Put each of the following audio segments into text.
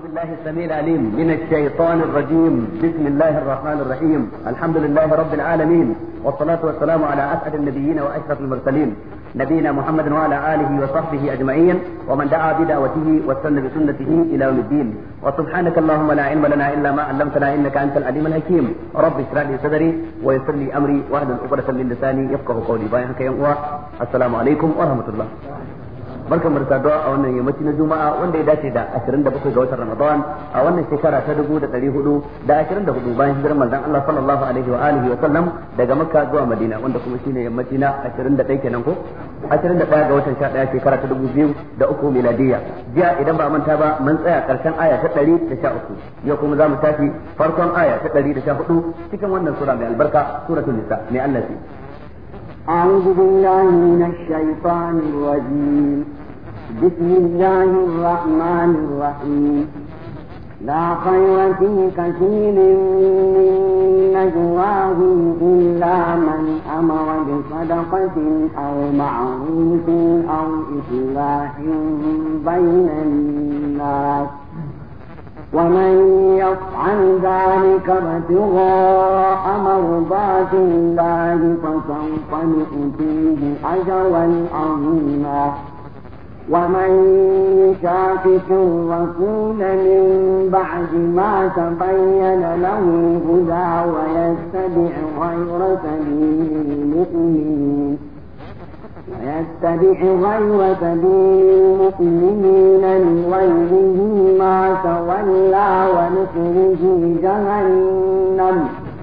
بالله السميع العليم من الشيطان الرجيم. بسم الله الرحمن الرحيم. الحمد لله رب العالمين، والصلاة والسلام على أسعد النبيين وأشرف المرسلين، نبينا محمد وعلى آله وصحبه أجمعين، ومن دعا بدعوته واستنى بسنته إلى يوم الدين. وسبحانك اللهم لا علم لنا إلا ما علمتنا إنك أنت العليم الحكيم. رب اشرح لي صدري ويسر لي أمري واحلل عقدة من لساني يفقهوا قولي. السلام عليكم ورحمة الله. barkan mu da saduwa a wannan yammaci na Juma'a wanda ya dace da 27 ga watan Ramadan a wannan shekara ta 1424 bayan hijirar manzon Allah sallallahu alaihi wa alihi wa sallam daga Makka zuwa Madina, wanda kuma shine yammaci na 21 kenan ko 21 ga watan 11 shekara ta 2003 miladiya. Jiya idan ba manta ba mun tsaya karshen aya ta 113, yau kuma zamu tafi farkon aya ta 114 cikin wannan sura mai albarka, suratul Nisa. Mai Allah ce أعوذ بالله من الشيطان الرجيم. بسم الله الرحمن الرحيم. لا خير في كثير من نجواهم إلا من أمر بصدقة أو معروف أو إصلاح بين الناس، ومن يفعل ذلك ابتغاء مرضات الله فسوف نؤتيه أجرا عظيما. ومن يشاقق الرسول من بعد ما تبين له الهدى ويتبع غير سبيل المؤمنين نوله ما تولى ونصره جهنم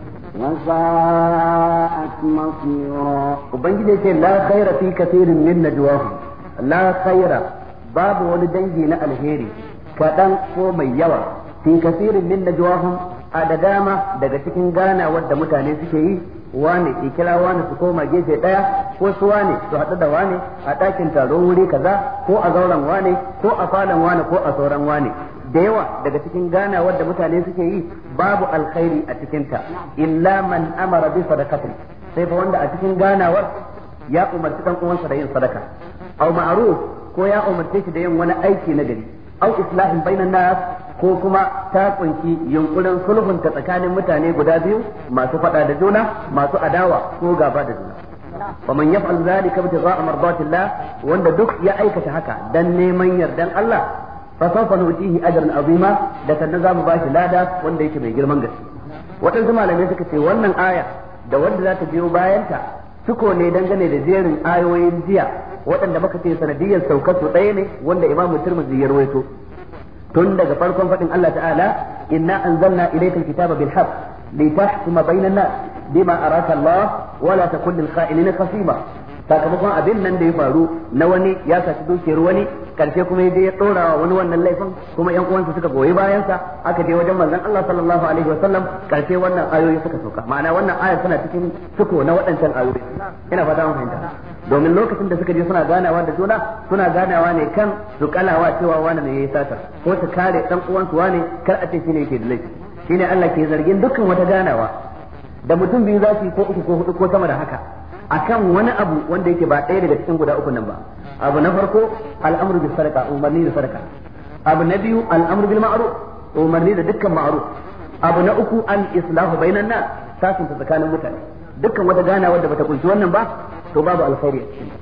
وساءت مصيرا. وبنجي لا خير في كثير من نجواهم. لا خير باب ولدنجي نا الهيري كدان ko mai yawa fi kasirin min najwahum a da dama daga cikin gana wadda mutane suke yi, wane ke kira wane su koma gefe daya, ko su wane su haɗu da wane a ɗakin taro wuri kaza, ko a zauren wane, ko a falon wane, ko a sauran wane. Da yawa daga cikin gana wadda mutane suke yi babu alkhairi a cikinta, illa man amara bi sadaqatin, sai fa wanda a cikin ganawar ya umarci dan uwansa da yin sadaka, aw ma'ruf, ko ya umarce shi da yin wani aiki na gari, aw islahin bainan nas, ko kuma ta kunshi yunkurin sulhunta tsakanin mutane guda biyu masu fada da juna, masu adawa ko gaba da juna. wa man yaf'al dhalika ibtigha'a mardatillah, wanda duk ya aikata haka dan neman yardan Allah, fa sawfa nu'tihi ajran azima, da sannan zamu bashi lada wanda yake mai girman gaske. Waɗansu malamai suka ce wannan aya da wanda za ta biyo bayanta suko ne dangane da jerin ayoyin jiya waɗanda muka ce sanadiyyar saukar su ɗaya ne, wanda Imam Tirmidhi ya rawaito tun daga farkon faɗin Allah ta'ala, inna anzalna ilayka alkitaba bil haqq litahkuma bainan nas bima araka Allah wa la takun lil kha'inina khasima. Sakamakon abin nan da ya faru na wani ya saci dukiyar wani, karshe kuma ya je ya dora wa wani wannan laifin, kuma yan uwansa suka goyi bayansa, aka je wajen manzon Allah sallallahu alaihi wasallam, karshe wannan ayoyi suka sauka. Ma'ana wannan aya tana cikin suko na waɗancan ayoyi. Ina fata mun fahimta. Domin lokacin da suka je suna ganawa da juna, suna ganawa ne kan su kalawa cewa wani ne yayi sata, ko su kare dan uwansu wani kar a ce shine yake da laifi. Shine Allah ke zargin dukkan wata ganawa da mutum biyu za su yi, ko uku ko hudu ko sama da haka, akan wani abu wanda yake ba ɗaya daga cikin guda uku nan ba. Abu na farko al'amru bis sadaqa, umarni da sadaka. Abu na biyu al'amru bil ma'ruf, umarni da dukkan ma'ruf. Abu na uku al islahu bainan nas, sasunta tsakanin mutane. Dukkan wata gana wadda bata kunshi wannan ba, to babu alkhairi a cikin.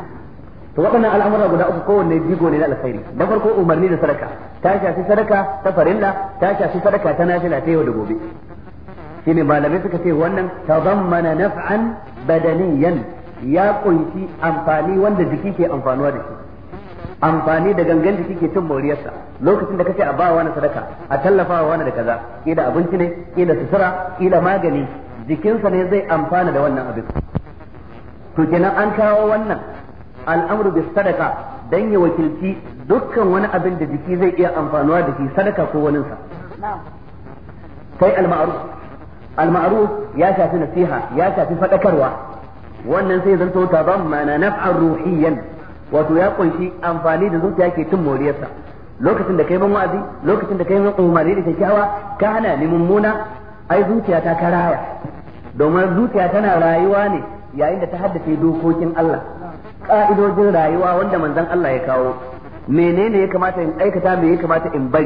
To waɗannan al'amura guda uku kowanne jigo ne na alkhairi. Na farko umarni da sadaka, ta shafi sadaka ta farilla, ta shafi sadaka ta nafila ta yau da gobe. Shine malamai suka ce wannan tazammana naf'an badaniyan, ya kunshi amfani wanda jiki ke amfanuwa da shi, amfani da gangan jiki ke cin moriyarsa. Lokacin da kace a ba wani sadaka, a tallafa wa wani da kaza, kila abinci ne, kila sutura, kila magani, jikinsa ne zai amfana da wannan abin. To kenan an kawo wannan al'amru bis sadaka dan ya wakilci dukkan wani abin da jiki zai iya amfanuwa da shi, sadaka ko waninsa. Sai al-ma'ruf ya shafi nasiha, ya shafi fadakarwa, wannan sai zanto tazammana naf'an ruhiyyan, wato ya kunshi amfani da zuciya ke cin moriyarsa. Lokacin da kai man wa'azi, lokacin da kai man umarni da kyakkyawa, ka hana ni mummuna, ai zuciya ta karaya, domin zuciya tana rayuwa ne yayin da ta haddace dokokin Allah, ka'idojin rayuwa wanda manzon Allah ya kawo. Menene ya kamata in aikata, me ya kamata in bari,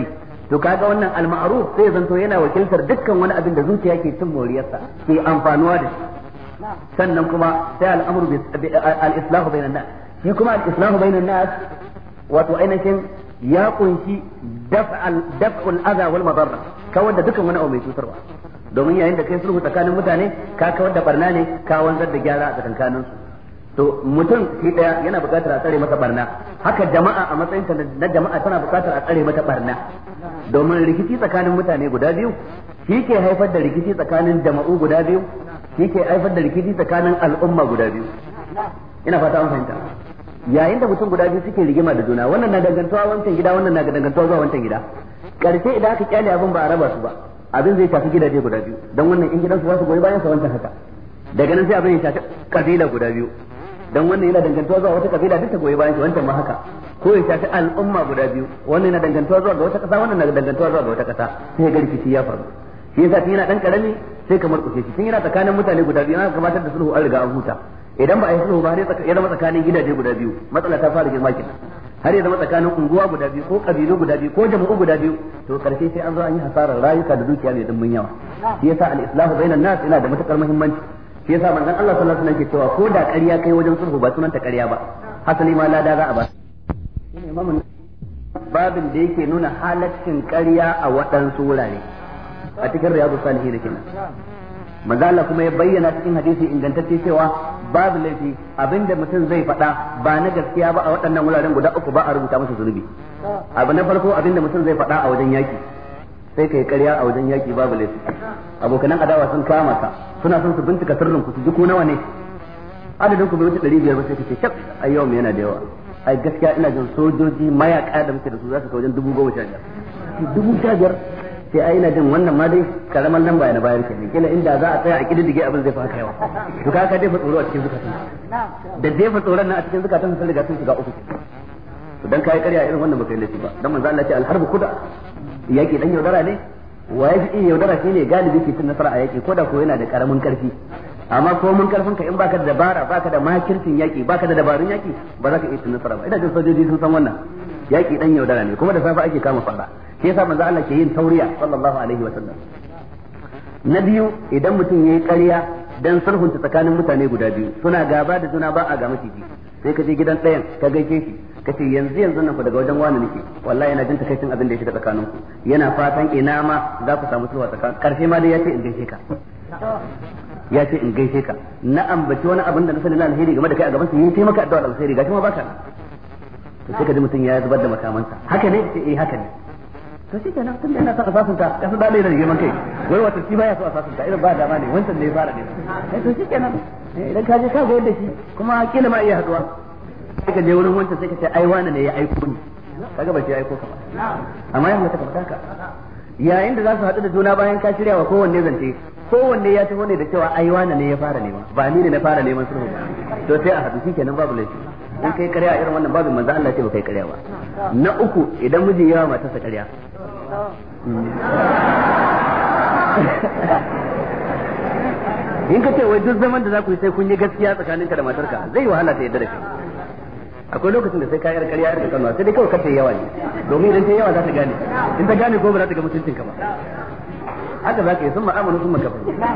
to kaga wannan al-ma'ruf sai zanto yana wakiltar dukkan wani abin da zuciya ke cin moriyarsa ke amfanuwa da shi sannan kuma sai al-amru al-islahu bainan nas shi kuma al-islahu bainan nas wato ainihin ya kunshi daf'ul adha wal madarra kawar da dukkan wani abu mai cutarwa domin yayin da kai sulhu tsakanin mutane ka kawar da barna ne ka wanzar da gyara a tsakanin su to mutum shi daya yana buƙatar a tsare masa barna haka jama'a a matsayin ta na jama'a tana buƙatar a tsare mata barna domin rikici tsakanin mutane guda biyu shi ke haifar da rikici tsakanin jama'u guda biyu shi ke haifar da rikici tsakanin al'umma guda biyu ina fata an fahimta yayin da mutum guda biyu suke rigima da juna wannan na dangantawa wancan gida wannan na dangantawa zuwa wancan gida karshe idan aka kyale abin ba a raba su ba abin zai shafi gidaje guda biyu dan wannan in gidansu ba su goyi bayan sa wancan haka daga nan sai abin ya shafi kabila guda biyu dan wannan yana dangantawa zuwa wata kabila duk ta goyi bayan sa wancan ma haka ko ya shafi al'umma guda biyu wannan yana dangantawa zuwa ga wata kasa wannan na dangantawa zuwa ga wata kasa sai ga rikici ya faru shi yasa tun yana dan karami sai kamar kushe shi tun yana tsakanin mutane guda biyu aka gabatar da sulhu an riga an huta idan ba a yi sulhu ba har ya zama tsakanin gidaje guda biyu matsala ta fara girma kenan har ya zama tsakanin unguwa guda biyu ko kabilu guda biyu ko jama'u guda biyu to karshe sai an zo an yi hasarar rayuka da dukiya mai dimbin yawa shi yasa al-islahu bainan nas yana da matukar muhimmanci shi yasa manzon Allah sallallahu alaihi wasallam ke cewa ko da ƙarya kai wajen sulhu ba sunanta ƙarya ba hasali ma lada za a ba shine imamun babin da yake nuna halaccin ƙarya a waɗansu wurare a cikin riyadu salihin kenan manzo Allah kuma ya bayyana cikin hadisi ingantacce cewa babu laifi abinda mutum zai faɗa ba na gaskiya ba a waɗannan wuraren guda uku ba a rubuta masa zunubi abu na farko abinda mutum zai faɗa a wajen yaki sai kai ƙarya a wajen yaki babu laifi abokanan adawa sun kama ka suna son su bincika sirrin ku su ji ko nawa ne adadin ku bai wuce 500 ba sai kace shaf ai yau me yana da yawa ai gaskiya ina jin sojoji mayaka da muke da su za su kai wajen 15,000 sai ai ina jin wannan ma dai karaman lamba yana bayar kenan kila inda za a tsaya a kididdige abin zai fa haka yawa to kaga dai fa tsoro a cikin zukatan da dai fa tsoron nan a cikin zukatan sun riga sun shiga uku to dan kai ƙarya irin wannan baka yi laifi ba dan manzo Allah ya ce al-harbu kuda yaki dan yaudara ne wa yafi yaudara shine galibi ke cin nasara a yaki ko da ko yana da karamin karfi amma ko mun karfin ka in baka da dabara baka da makircin yaki baka da dabarun yaki ba za ka iya cin nasara ba ina jin sojoji sun san wannan yaki dan yaudara ne kuma da safa ake kama fara shi yasa manzo Allah ke yin tauriya sallallahu alaihi wa sallam na biyu idan mutum yayi ƙarya dan sulhunta tsakanin mutane guda biyu suna gaba da juna ba a ga maciji sai ka je gidan ɗayan ka gaishe shi ka ce yanzu nan ku daga wajen wani nake wallahi yana jin takaicin abin da ya shiga tsakanin ku yana fatan ina ma za ku samu sulhu tsakanin karshe ma dai ya ce in gaishe ka ya ce in gaishe ka na ambaci wani abin da na sani na alheri game da kai a gaban sa yi sai maka addu'a alheri gashi ma baka to sai ka ji mutum ya zubar da makamansa haka ne sai eh haka ne to shi kenan tun da ina son asasunta ya su dalilin da girman kai wai wata shi baya so asasunta irin ba dama ne wancan ne ya fara ne to shi kenan idan ka je ka ga yadda shi kuma kila ma iya haduwa sai ka je wurin wancan sai ka ce ai wani ne ya aiko ni kaga ba shi ya aiko ka ba amma ya mata ka ka yayin da za su haɗu da juna bayan ka shirya wa kowanne zance kowanne ya taho ne da cewa ai wani ne ya fara nema ba ni ne na fara neman sulhu ba to sai a haɗu shi kenan babu laifi in kai ƙarya irin wannan babin manzo Allah ce ba kai ƙarya ba na uku idan miji yawa matarsa ƙarya in ka ce wai duk zaman da za ku yi sai kun yi gaskiya tsakaninka da matarka zai wahala ta yadda da kai akwai lokacin da sai ka yar ƙarya da kanwa sai dai kawai kace yawa ne domin idan ta yawa za ta gane in ta gane ko ba za ta ga mutuncin ka ba haka za ka yi sun ma'amalu sun makafa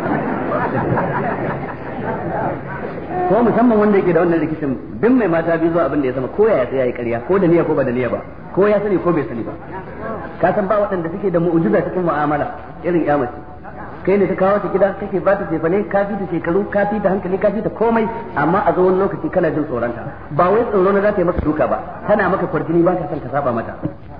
ko musamman wanda yake da wannan rikicin duk mai mata biyu zuwa abin da ya sama ko ya sai yayi ƙarya ko da niyya ko ba da niyya ba ko ya sani ko bai sani ba ka san ba waɗanda suke da mu'jiza cikin mu'amala irin ya mace kai ne ta kawo ta gida kake ba ta cefane ka fi ta shekaru ka fi ta hankali ka fi ta komai amma a zo wani lokaci kana jin tsoronta ba wai tsoro na za ta yi maka duka ba tana maka kwarjini ba ka san ka saba mata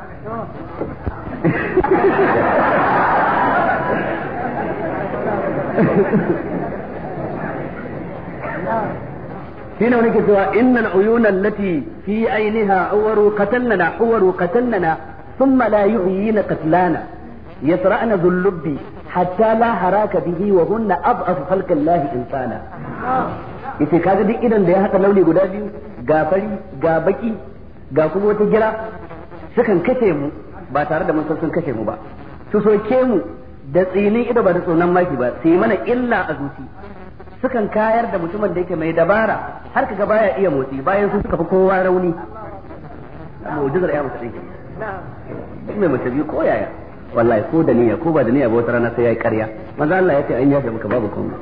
shine wani ke cewa innal uyuna allati fi ainiha huwaru qatalna thumma la yuhyina qatlana yasra'na dhullubbi hatta la haraka bihi wa hunna ad'afu khalqillahi insana yace kaga duk idan da ya haka launi guda biyu ga fari ga baki ga kuma wata gira sukan kashe mu ba tare da mun san sun kashe mu ba su soke mu da tsinin ido ba da tsonan maki ba sai mana illa a zuci sukan kayar da mutumin da yake mai dabara har kaga baya iya motsi bayan su suka fi kowa rauni mu'jizar ya mutu dinki duk mai mace biyu ko yaya wallahi ko da niyya ko ba da niyya ba wata rana sai yayi ƙarya manzo Allah ya ce an yafe maka babu komai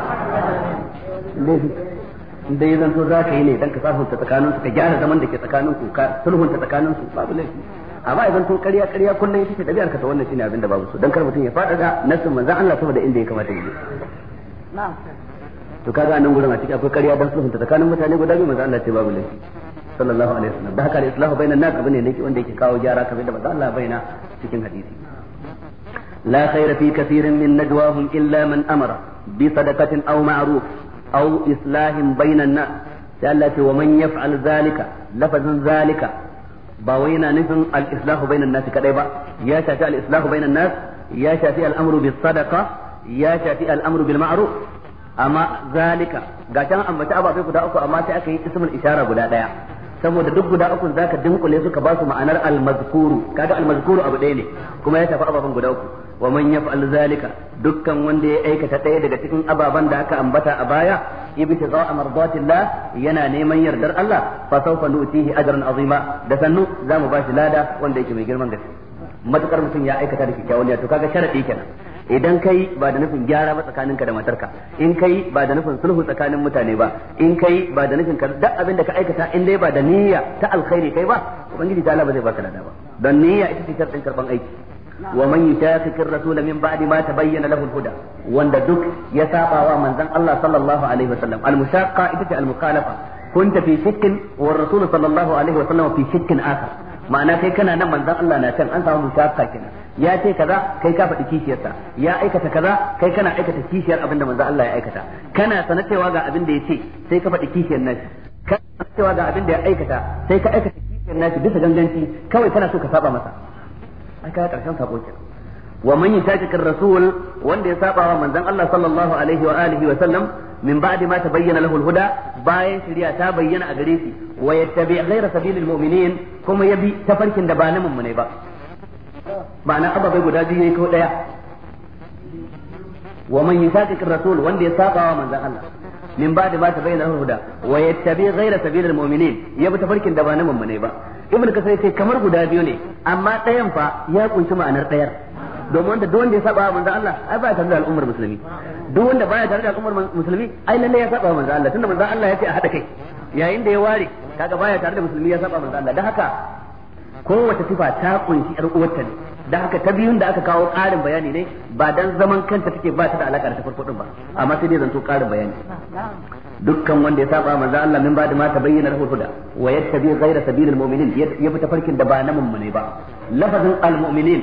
dai zan to zaka yi ne dan ka sulhunta tsakanin su ka gyara zaman da ke tsakanin ku ka sulhunta tsakanin su babu laifi amma idan to ƙarya kullum ita ce dabi'ar ka ta wannan shine abin da babu so dan kar mutum ya fada da nasin manzo Allah saboda inda ya kamata ya je na'am to kaga nan gurin a cikin akwai ƙarya dan sulhunta tsakanin mutane guda biyu manzo Allah ce babu laifi sallallahu alaihi wasallam da haka al-islahu bainan nas abin ne wanda yake kawo gyara kamar da manzo Allah bayyana cikin hadisi la khayra fi kathirin min najwahum illa man amara bi sadaqatin aw ma'ruf aw islahin bainan nas sai Allah ce wa man yaf'al zalika lafazin zalika ba wai yana nufin al-islahu bainan nas kadai ba ya shafi al-islahu bainan nas ya shafi al-amru bis sadaqa ya shafi al-amru bil ma'ruf amma zalika ga can ambata ababai guda uku amma sai aka yi ismul ishara guda daya saboda duk guda uku zaka dinkule su ka ba su ma'anar al-mazkuru kaga al-mazkuru abu ɗaya ne kuma ya shafi ababan guda uku wa man yaf'al zalika dukkan wanda ya aikata ɗaya daga cikin ababan da aka ambata a baya ibtigha'a mardatillah yana neman yardar Allah fa sawfa nu'tihi ajran azima da sannu zamu ba shi lada wanda yake mai girman gaske matukar mutum ya aikata da kyakkyawan niyya to kaga sharadi kenan idan kai ba da nufin gyara ba tsakaninka da matarka in kai ba da nufin sulhu tsakanin mutane ba in kai ba da nufin duk abin da ka aikata in dai ba da niyya ta alkhairi kai ba ubangiji ta Allah ba zai baka lada ba don niyya ita ce sharɗin karban aiki wa man yushaqiqir rasul min ba'di ma tabayyana lahu al-huda wanda duk ya saba wa manzon Allah sallallahu alaihi wasallam al-mushaqqa ita ce al-mukhalafa kunta fi shakkin wa rasul sallallahu alaihi wasallam fi shakkin akhar ma'ana kai kana nan manzon Allah na can an samu mushaqqa kenan ya ce kaza kai ka faɗi kishiyarsa ya aikata kaza kai kana aikata kishiyar abinda manzo Allah ya aikata kana sanar cewa ga abin da ya ce sai ka faɗi kishiyar nashi kana sanar cewa ga abin da ya aikata sai ka aikata kishiyar nashi bisa ganganci kawai kana so ka saba masa ai ka karshen sabo kenan wa man yutaqiqir rasul wanda ya saba wa manzon Allah sallallahu alaihi wa alihi wa sallam min ba'di ma tabayyana lahu al-huda bayan shari'a ta bayyana a gare shi wa yattabi' ghayra sabilil mu'minin kuma yabi tafarkin da ba na mummune ba ma'ana ababai guda biyu ne ko daya wa man yushaqiqir rasul wanda ya saba wa manzon Allah min ba'di ma tabayyana lahu al-huda wa yattabi' ghayra sabilil mu'minin yabi tafarkin da ba na mummune ba ibnu kasai sai kamar guda biyu ne amma dayan fa ya kunshi ma'anar dayar domin wanda duk wanda ya saba wa manzon Allah ai ba tare da al'ummar musulmi duk wanda baya tare da al'ummar musulmi ai lalle ya saba wa manzon Allah tunda manzon Allah ya ce a hada kai yayin da ya ware kaga baya tare da musulmi ya saba manzon Allah dan haka kowace sifa ta kunshi yar uwarta ne da haka ta biyun da aka kawo ƙarin bayani ne ba dan zaman kanta take ba ta da alaka da ta farko din ba amma sai dai zanto ƙarin bayani dukkan wanda ya saba manzo Allah min ba'da ma tabayyana lahu huda wa yattabi ghayra sabilil mu'minin ya bi tafarkin da ba na mummune ba lafazin al-mu'minin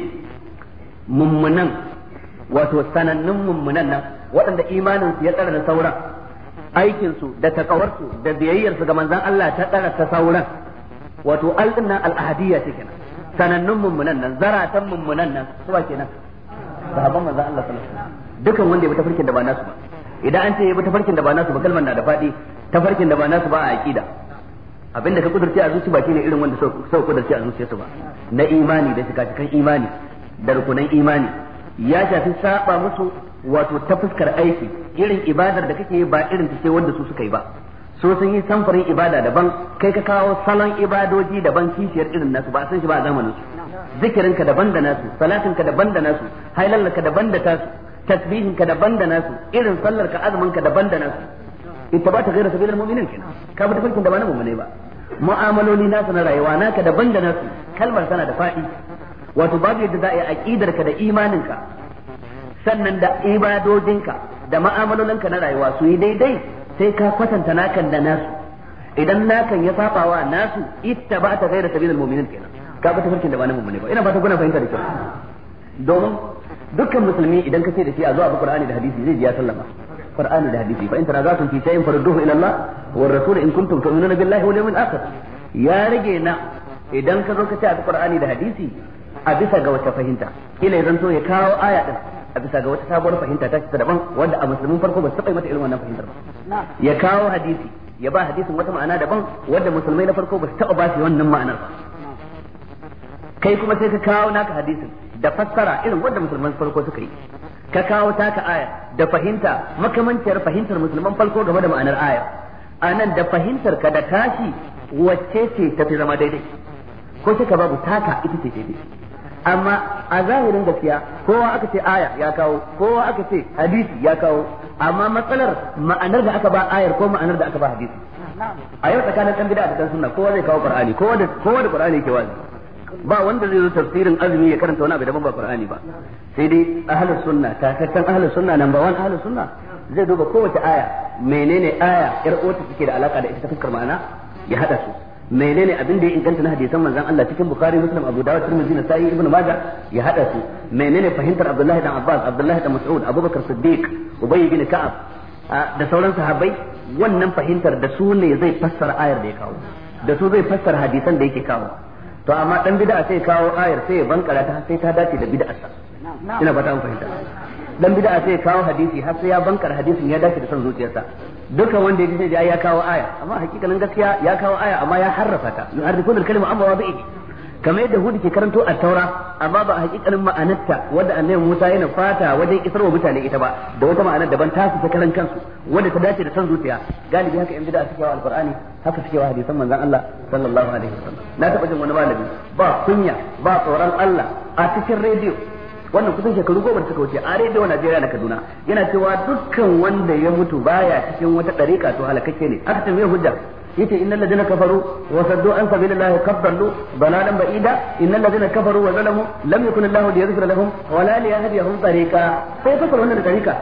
mummunan wato sanannun mummunan nan waɗanda imanin su ya tsara da sauran aikin su da takawarsu da biyayyar su ga manzon Allah ta tsara ta sauran wato al-dinna al-ahadiyya kenan sanannun mummunan nan zaratan mummunan nan su ba kenan sahabban manzon Allah sallallahu alaihi wasallam dukan wanda ya bi tafarkin da ba nasu ba idan an ce ya bi tafarkin da ba nasu ba kalmar na da fadi tafarkin da ba nasu ba a aqida abinda ka kudurce a zuci ba shine irin wanda sau kudurce a zuciyarsu ba na imani da shika-shikan imani da rukunan imani ya shafi saba musu wato ta fuskar aiki irin ibadar da kake ba irin take wanda su suka yi ba so sun yi samfurin ibada daban kai ka kawo salon ibadoji daban kishiyar irin nasu ba san shi ba a zamanin su zikirinka daban da nasu salatinka daban da nasu hailallarka daban da tasu tasbihinka daban da nasu irin sallarka azuminka daban da nasu ita ba ta gaira sabilil mu'minin kenan ka bi tafarkin da ba na mu'mine ba mu'amaloli nasu na rayuwa naka daban da nasu kalmar tana da fadi wato babu yadda za a yi aqidarka da imaninka sannan da ibadodinka da mu'amalolinka na rayuwa su yi daidai sai ka kwatanta nakan da nasu idan nakan ya sabawa nasu ita ba ta gaira sabilil mu'minin kenan ka bi tafarkin da ba na mu'mine ba ina fata kuna fahimta da kyau domin dukkan musulmi idan ka ce da shi a zuwa Qur'ani da hadisi zai ji ya sallama Qur'ani da hadisi fa in tanazatum fi shay'in farudduhu ila Allah wa rasul in kuntum tu'minuna billahi wal yawmil akhir ya rage na idan ka zo ka ce a Qur'ani da hadisi a bisa ga wata fahimta kila ya zanto ya kawo aya din a bisa ga wata sabuwar fahimta ta daban wanda a musulmin farko ba su taɓa mata irin wannan fahimtar ba ya kawo hadisi ya ba hadisin wata ma'ana daban wanda musulmai na farko ba su taɓa ba shi wannan ma'anar ba kai kuma sai ka kawo naka hadisin da fassara irin wanda musulman farko suka yi ka kawo taka aya da fahimta makamanciyar fahimtar musulman farko game da ma'anar aya anan da fahimtar ka da tashi wacce ce ta fi zama daidai ko ka babu taka ita ce daidai amma a zahirin gaskiya kowa aka ce aya ya kawo, kowa aka ce hadisi ya kawo, amma matsalar ma'anar da aka ba ayar ko ma'anar da aka ba hadisi. A yau tsakanin dan bid'a da dan sunna kowa zai kawo Qur'ani, kowa da Qur'ani yake wazi. Ba wanda zai zo tafsirin azumi ya karanta wani abu daban ba Qur'ani ba. Sai dai ahlus sunna, tataccen ahlus sunna number 1 ahlus sunna zai duba kowace aya, menene aya yar uwarta take da alaka da ita ta fuskar ma'ana ya hada su. Menene abin da ya inganta na hadisan manzon Allah cikin Bukhari, Muslim, Abu Dawud, Tirmidhi, Nasa'i, Ibn Majah ya hada su. Menene fahimtar Abdullah ibn Abbas, Abdullah ibn Mas'ud, Abubakar Siddiq, Ubay ibn Ka'ab da sauran sahabbai, wannan fahimtar da su ne zai fassara ayar da ya kawo, da su zai fassara hadisan da yake kawo. To amma dan bid'a sai kawo ayar sai ya bankara ta sai ta dace da bid'arsa. Ina fata an fahimta. Dan bid'a sai kawo hadisi har sai ya bankara hadisin ya dace da son zuciyarsa. Dukan wanda ya ce ya kawo aya, amma hakikanin gaskiya ya kawo aya amma ya harrafa ta. Yu'arrifuna al-kalima amma wadi'i. Kamar yadda Hud ke karanto a Taura amma ba hakikanin ma'anarta wanda Annabi Musa yana fata wajen isarwa mutane ita ba, da wata ma'anar daban ta su ta karan kansu wanda ta dace da son zuciya. Galibi haka in bid'a suke wa Al-Qur'ani, haka suke wa hadisan manzon Allah sallallahu alaihi wasallam. Na taba jin wani malami ba kunya ba tsoron Allah a cikin rediyo, wannan kusan shekaru 10 da suka wuce a rediyo Najeriya na Kaduna, yana cewa dukkan wanda ya mutu baya cikin wata dariƙa to halakakke ne. Aka tambaye hujja, yace innal ladina kafaru wa saddu an sabilillahi qaddalu dalalan ba'ida, innal ladina kafaru wa zalamu lam yakun Allahu liyaghfira lahum wa la liyahdihum tariqa. Sai ka wannan tariqa,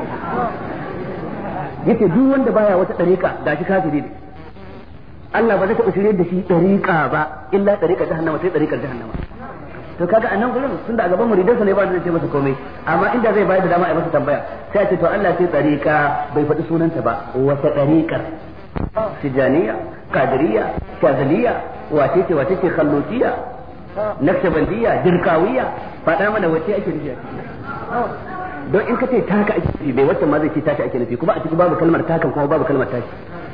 yace duk wanda baya wata dariƙa da shi kafiri ne. Allah ba zai taɓa shirye da shi tariqa ba illa tariqa jahannama, sai tariqar jahannama. To kaga anan gurin tunda a gaban muridansa ne ba zai ce masa komai, amma inda zai bayar da dama a masa tambaya sai a ce to Allah sai tariqa, bai faɗi sunanta ba, wata tariqar Tijaniya, Qadiriyya, Shazaliya, wace ce Khallutiya, Naqshbandiyya, Dirkawiya, faɗa mana wace ake nufi. Don in ka ce taka ake nufi bai wacce ma zai ce taka ake nufi, kuma a ciki babu kalmar takan kuma babu kalmar taki.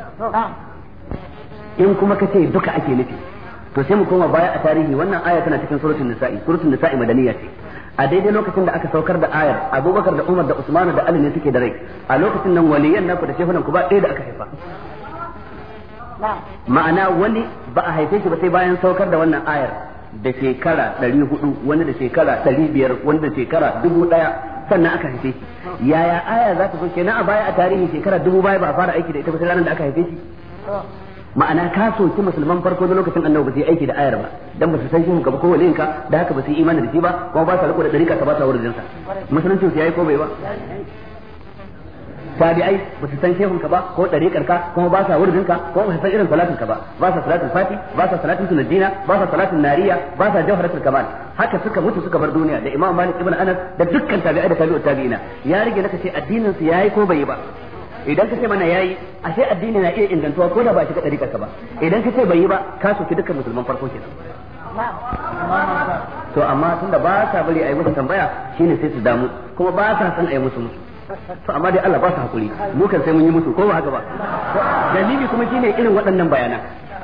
In kuma ka ce duka ake nufi, to sai mu koma baya a tarihi. Wannan aya tana cikin suratul nisa'i madaniya ce. A daidai lokacin da aka saukar da ayar, Abubakar da Umar da Usman da Ali ne suke da rai. A lokacin nan waliyan naku da shehunan ku ba ɗaya da aka haifa. Ma'ana wani ba a haife shi ba sai bayan saukar da wannan ayar da shekara 400, wani da shekara 500, wani da shekara 1000 sannan aka haife shi. Yaya aya za ta zo kenan a baya a tarihi shekara 1000 baya ba a fara aiki da ita ba sai ranar da aka haife shi? Ma'ana ka soki musulman farko na lokacin annabi ba su yi aiki da ayar ba, dan ba su san shi ka ba ko waliyinka, da haka ba su yi imani da shi ba, kuma ba sa riko da dariƙa ka ba sa wurin sa. Musulunci su yayi ko bai ba? Tabi'ai ba su san shehun ka ba ko dariƙar ka, kuma ba sa wurin ka, kuma ba su san irin salatin ka ba sa salatul fati, ba sa salatin sunnadina, ba sa salatin nariya, ba sa jawharatul kamal. Haka suka mutu suka bar duniya da Imam Malik ibn Anas da dukkan tabi'ai da tabi'ut tabi'ina. Ya rige naka ce addinin su yayi ko bai yi ba. Idan ka ce mana yayi, ashe addini na iya ingantuwa ko da ba shi ga dariƙar ka ba. Idan ka ce bai yi ba, ka soki dukkan musulman farko kenan. To amma tunda ba sa bari a yi musu tambaya, shine sai su damu, kuma ba sa san a yi musu. To amma dai Allah ba su hakuri, mu kan sai mun yi musu ko ba haka ba. Dalili kuma shine irin waɗannan bayanan.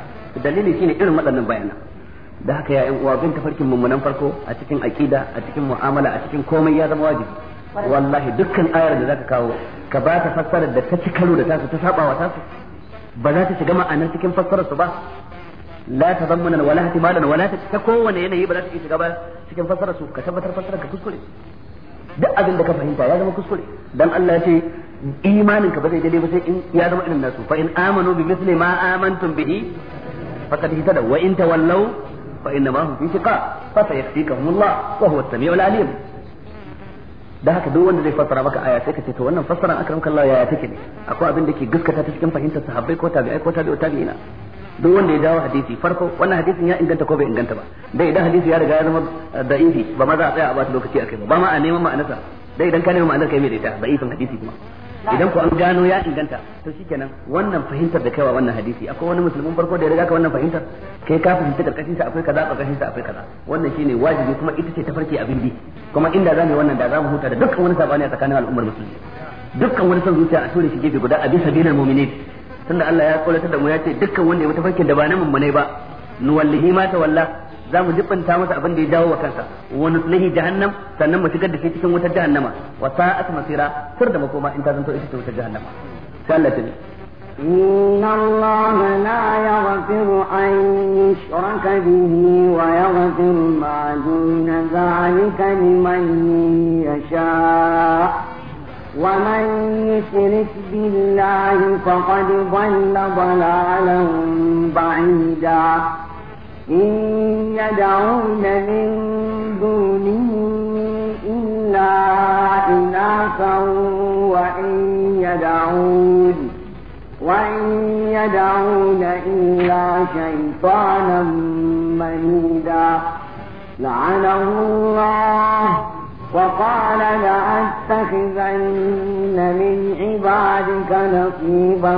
Da haka ya ƴan uwa, bin tafarkin mummunan farko a cikin aqida, a cikin mu'amala, a cikin komai ya zama wajibi. Wallahi dukkan ayar da zaka kawo ka ba ta fassarar da ta ci karo da tasu, ta saba wa tasu, ba za ta shiga ma'anar cikin fassarar su ba. La tadammunan wala ihtimalan wala ta kowane yanayi ba za ta shiga ba cikin fassarar su, ka tabbatar fassarar ka kuskure. Duk abin da ka fahimta ya zama kuskure, dan Allah ya ce imanin ka ba zai daidai ba sai in ya zama irin nasu. Fa in amanu bi mithli ma amantum bihi faqad ihtadaw wa in tawallaw fa inna ma hum fi shiqaq fa sayakfikahumullah wa huwa as-sami'ul alim. Da haka duk wanda zai fassara maka aya sai ka ce to wannan fassaran akramaka Allah yaya take ne? Akwai abin da ke gaskata ta cikin fahimtar sahabbai ko tabi'ai ko tabi'ina. Duk wanda ya jawo hadisi farko wannan hadisin ya inganta ko bai inganta ba, dai idan hadisi ya riga ya zama da'ifi ba ma za a tsaya a bata lokaci akai ba ma a neman ma'anarsa, dai idan ka neman ma'anar kai mai da ita da'ifin hadisi kuma. Idan ko an gano ya inganta to shikenan wannan fahimtar da kaiwa wannan hadisi, akwai wani musulmin farko da ya riga ka wannan fahimtar, kai ka fahimta karkashin sa akwai kaza, karkashin sa akwai kaza. Wannan shine wajibi kuma ita ce tafarki abin bi, kuma inda zamu yi wannan da zamu huta da dukkan wani sabani a tsakanin al'ummar musulmi, dukkan wani son zuciya a ture shi gefe guda, a bisa dinal mu'minin. Tunda Allah ya kaulatar da mu ya ce dukkan wanda ya tafarkin da ba na mummunai ba, nuwallihi ma tawalla, za mu jibanta masa abin da ya dawo wa kansa, wa nuslihi jahannam, sannan mu shigar da shi cikin wutar jahannama, wa sa'at masira, sir da makoma in ta zanto ita ce wutar jahannama. Sai Allah ta إن الله لا يغفر أن يشرك به ويغفر ما دون ذلك لمن يشاء ومن يشرك بالله فقد ضل ضلالا بعيدا إن يدعون من دونه إلا إناثا وإن يدعون إلا شيطانا مريدا لعنه الله وقال لأتخذن من عبادك نصيبا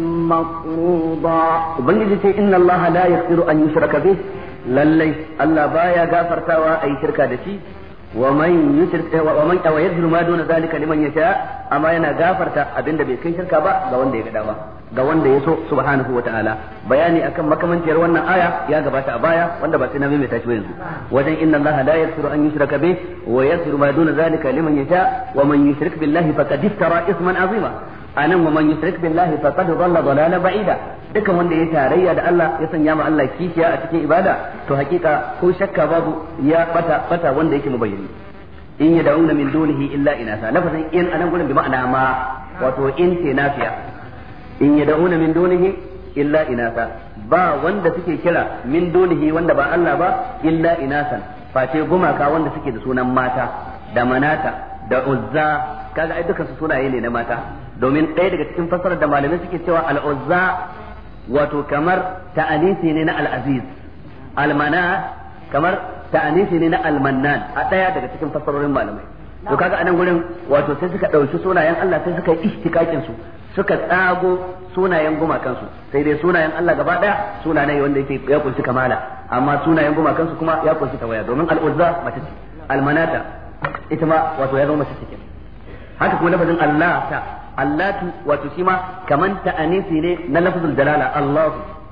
مفروضا وبنجد إن الله لا يغفر أن يشرك به للي الله بايا غفرتوا أي شركة دشي ومن يغفر ما دون ذلك لمن يشاء أما ينا غفرت أبين دبي كي شركة با ga wanda ya ga dama ga wanda ya so subhanahu wa ta'ala bayani akan makamanciyar wannan aya ya gabata a baya wanda ba sai na mai tashi yanzu wajen inna allaha la yaghfiru an yushraka bih wa yaghfiru ma duna zalika liman yasha wa man yushrik billahi faqad iftara isman azima anan wa man yushrik billahi faqad dhalla dhalalan ba'ida dukan wanda ya tarayya da Allah ya sanya ma Allah kishiya a cikin ibada to hakika ko shakka babu ya bata wanda yake mubayyani in yad'una min dunihi illa inasa lafazin in anan gurin bi ma'ana ma wato in ce nafiya in yad'una min dunihi illa inasa ba wanda suke kira min dunihi wanda ba Allah ba illa inasan face gumaka wanda suke da sunan mata da manata da uzza kaga ai dukan su sunaye ne na mata domin ɗaya daga cikin fasarar da malamai suke cewa al-uzza wato kamar ta'anisi ne na al-aziz al-mana kamar ta'anisi ne na al-mannan a ɗaya daga cikin fasarorin malamai to kaga anan gurin wato sai suka ɗauki sunayen Allah sai suka yi ihtikakin su suka tsago sunayen gumakansu sai dai sunayen Allah gaba daya sunaye wanda yake ya kunshi kamala amma sunayen gumakansu kuma ya kunshi tawaya domin al-uzza mace ce al-manata ita ma wato ya zama mace ce haka kuma lafazin allata allatu wato shi ma kaman ta'anisi ne na lafzul dalala Allah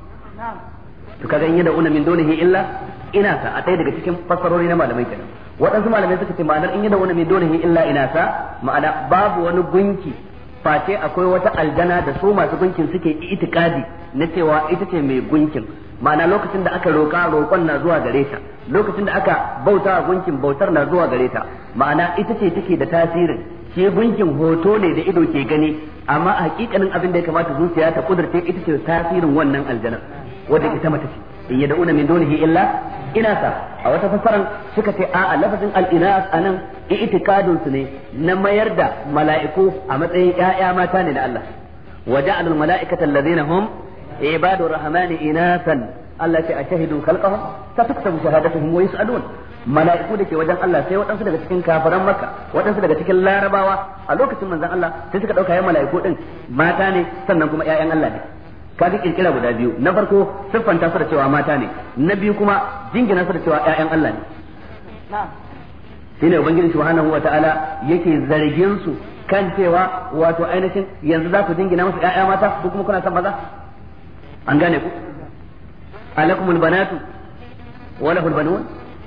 to kaga in yada una min dunihi illa inasa a ɗaya daga cikin fassarori na malamai kenan waɗansu malamai suka ce ma'anar in yada una min dunihi illa inasa ma'ana babu wani gunki face akwai wata aljana da su masu gunkin suke itikadi na cewa ita ce mai gunkin ma'ana lokacin da aka roƙon na zuwa gare ta lokacin da aka bauta a gunkin bautar na zuwa gare ta ma'ana ita ce take da tasirin shi gunkin hoto ne da ido ke gani amma a hakikanin abin da ya kamata zuciya ta kudurce ita ce tasirin wannan aljanar wadda ita mata ce in yad'una min dunihi illa inasa a wata fassaran suka ce a lafazin al-inas anan i'tikadun su ne na mayar da mala'iku a matsayin ƴaƴa mata ne na Allah wa ja'ala al-mala'ikata alladhina hum ibadur rahmani inasan Allah ce ashahidu khalqahum satuktabu shahadatuhum wa yus'alun mala'iku da ke wajen Allah sai waɗansu daga cikin kafiran Makka waɗansu daga cikin Larabawa a lokacin manzon Allah sai suka dauka yayin mala'iku din mata ne sannan kuma ƴaƴan Allah ne kaga kirkira guda biyu na farko siffanta su da cewa mata ne na biyu kuma jingina su da cewa ƴaƴan Allah ne shine ubangiji subhanahu wataala yake zargin su kan cewa wato ainihin yanzu za ku jingina musu ƴaƴa mata ko kuma kuna son maza an gane ku alakumul banatu wa lahul banun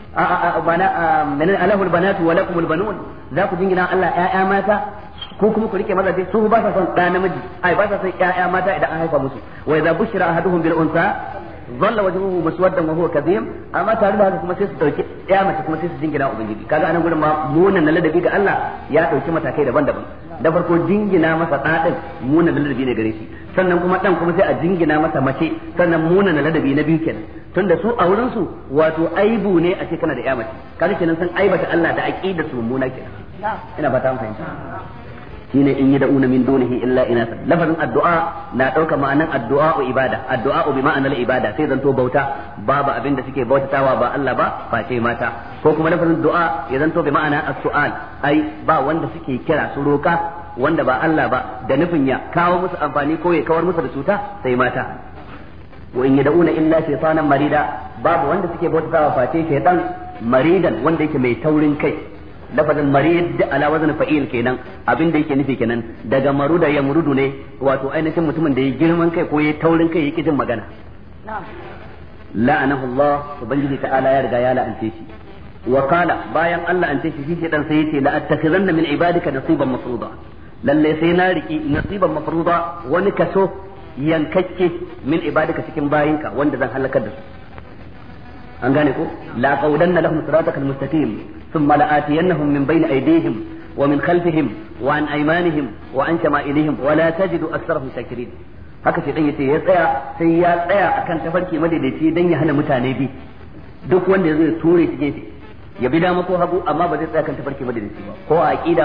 alahul banatu wa lakumul banun za ku jingina Allah ƴaƴa mata ko kuma ku rike mazaje su ba sa son ɗa namiji ai ba sa son ƴaƴa mata idan an haifa musu wa idza bushira ahaduhum bil unsa dhalla wajhuhu muswaddan wa huwa kadhim amma tare da haka kuma sai su dauki ƴa mace kuma sai su jingina ubangiji kaga anan gurin ma munan na ladabi ga Allah ya dauki matakai daban-daban da farko jingina masa ɗaɗin munan na ladabi ne gare shi sannan kuma ɗan kuma sai a jingina masa mace sannan munan na ladabi na biyu kenan tunda su a wurin su wato aibu ne a ce kana da ƴa mace kaga kenan san aibata Allah da aqidar su mummuna kenan ina fata mun fahimta shine in yad'una min dunihi illa inasa lafazin addu'a na dauka ma'anan addu'a ibada addu'a bi ma'anar ibada sai zanto bauta babu abin da suke bautatawa ba Allah ba face mata ko kuma lafazin du'a ya zanto bi ma'ana as-su'al ai ba wanda suke kira su roka wanda ba Allah ba da nufin ya kawo musu amfani ko ya kawar musu da cuta sai mata wa in yad'una illa shaytanan marida babu wanda suke bautatawa face shaytan maridan wanda yake mai taurin kai lafazin marid ala wazn fa'il kenan abin da yake nufi kenan daga maruda ya murudu ne wato ainihin mutumin da ya girman kai ko ya taurin kai yake jin magana la'anahu Allah ubangiji ta'ala ya riga ya la'ance shi wa qala bayan Allah an ce shi dan sai yace la attakhizanna min ibadika nasiban mafruḍa lalle sai na riki nasiban mafruḍa wani kaso yankakke min ibadika cikin bayinka wanda zan halakar da su an gane ko la qawdanna lahum siratakal mustaqim thumma la'atiyannahum min bayni aydihim wa min khalfihim wa an aymanihim wa an shama'ilihim wa la tajidu aktharahum shakirin haka sai dan yace ya tsaya sai ya tsaya akan tafarki madaidaici dan ya hana mutane bi duk wanda zai ture shi gefe ya bi dama ko hagu amma ba zai tsaya kan tafarki madaidaici ba ko a aqida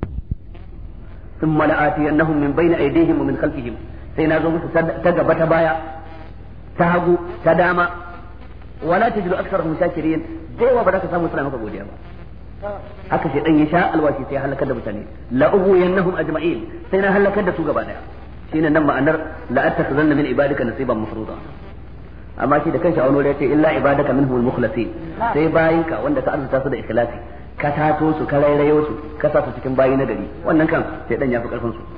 thumma la'atiyannahum min bayni aydihim wa min khalfihim sai na zo musu ta gaba ta baya ta hagu ta dama wala tajidu aktharahum shakirin dai wa ba za ka samu suna maka godiya ba haka sai dan ya sha alwashi sai halakar da mutane la ughwiyannahum ajma'in sai na halakar da su gaba daya shine nan ma'anar la attakhazanna min ibadika nasiban mafruḍa amma shi da kanshi a wani ya ce illa ibadaka minhumul mukhlasin sai bayinka wanda ka arzuta su da ikhlasi ka tato su ka rairayo su ka sa su cikin bayi na gari wannan kan sai dan ya fi karfin su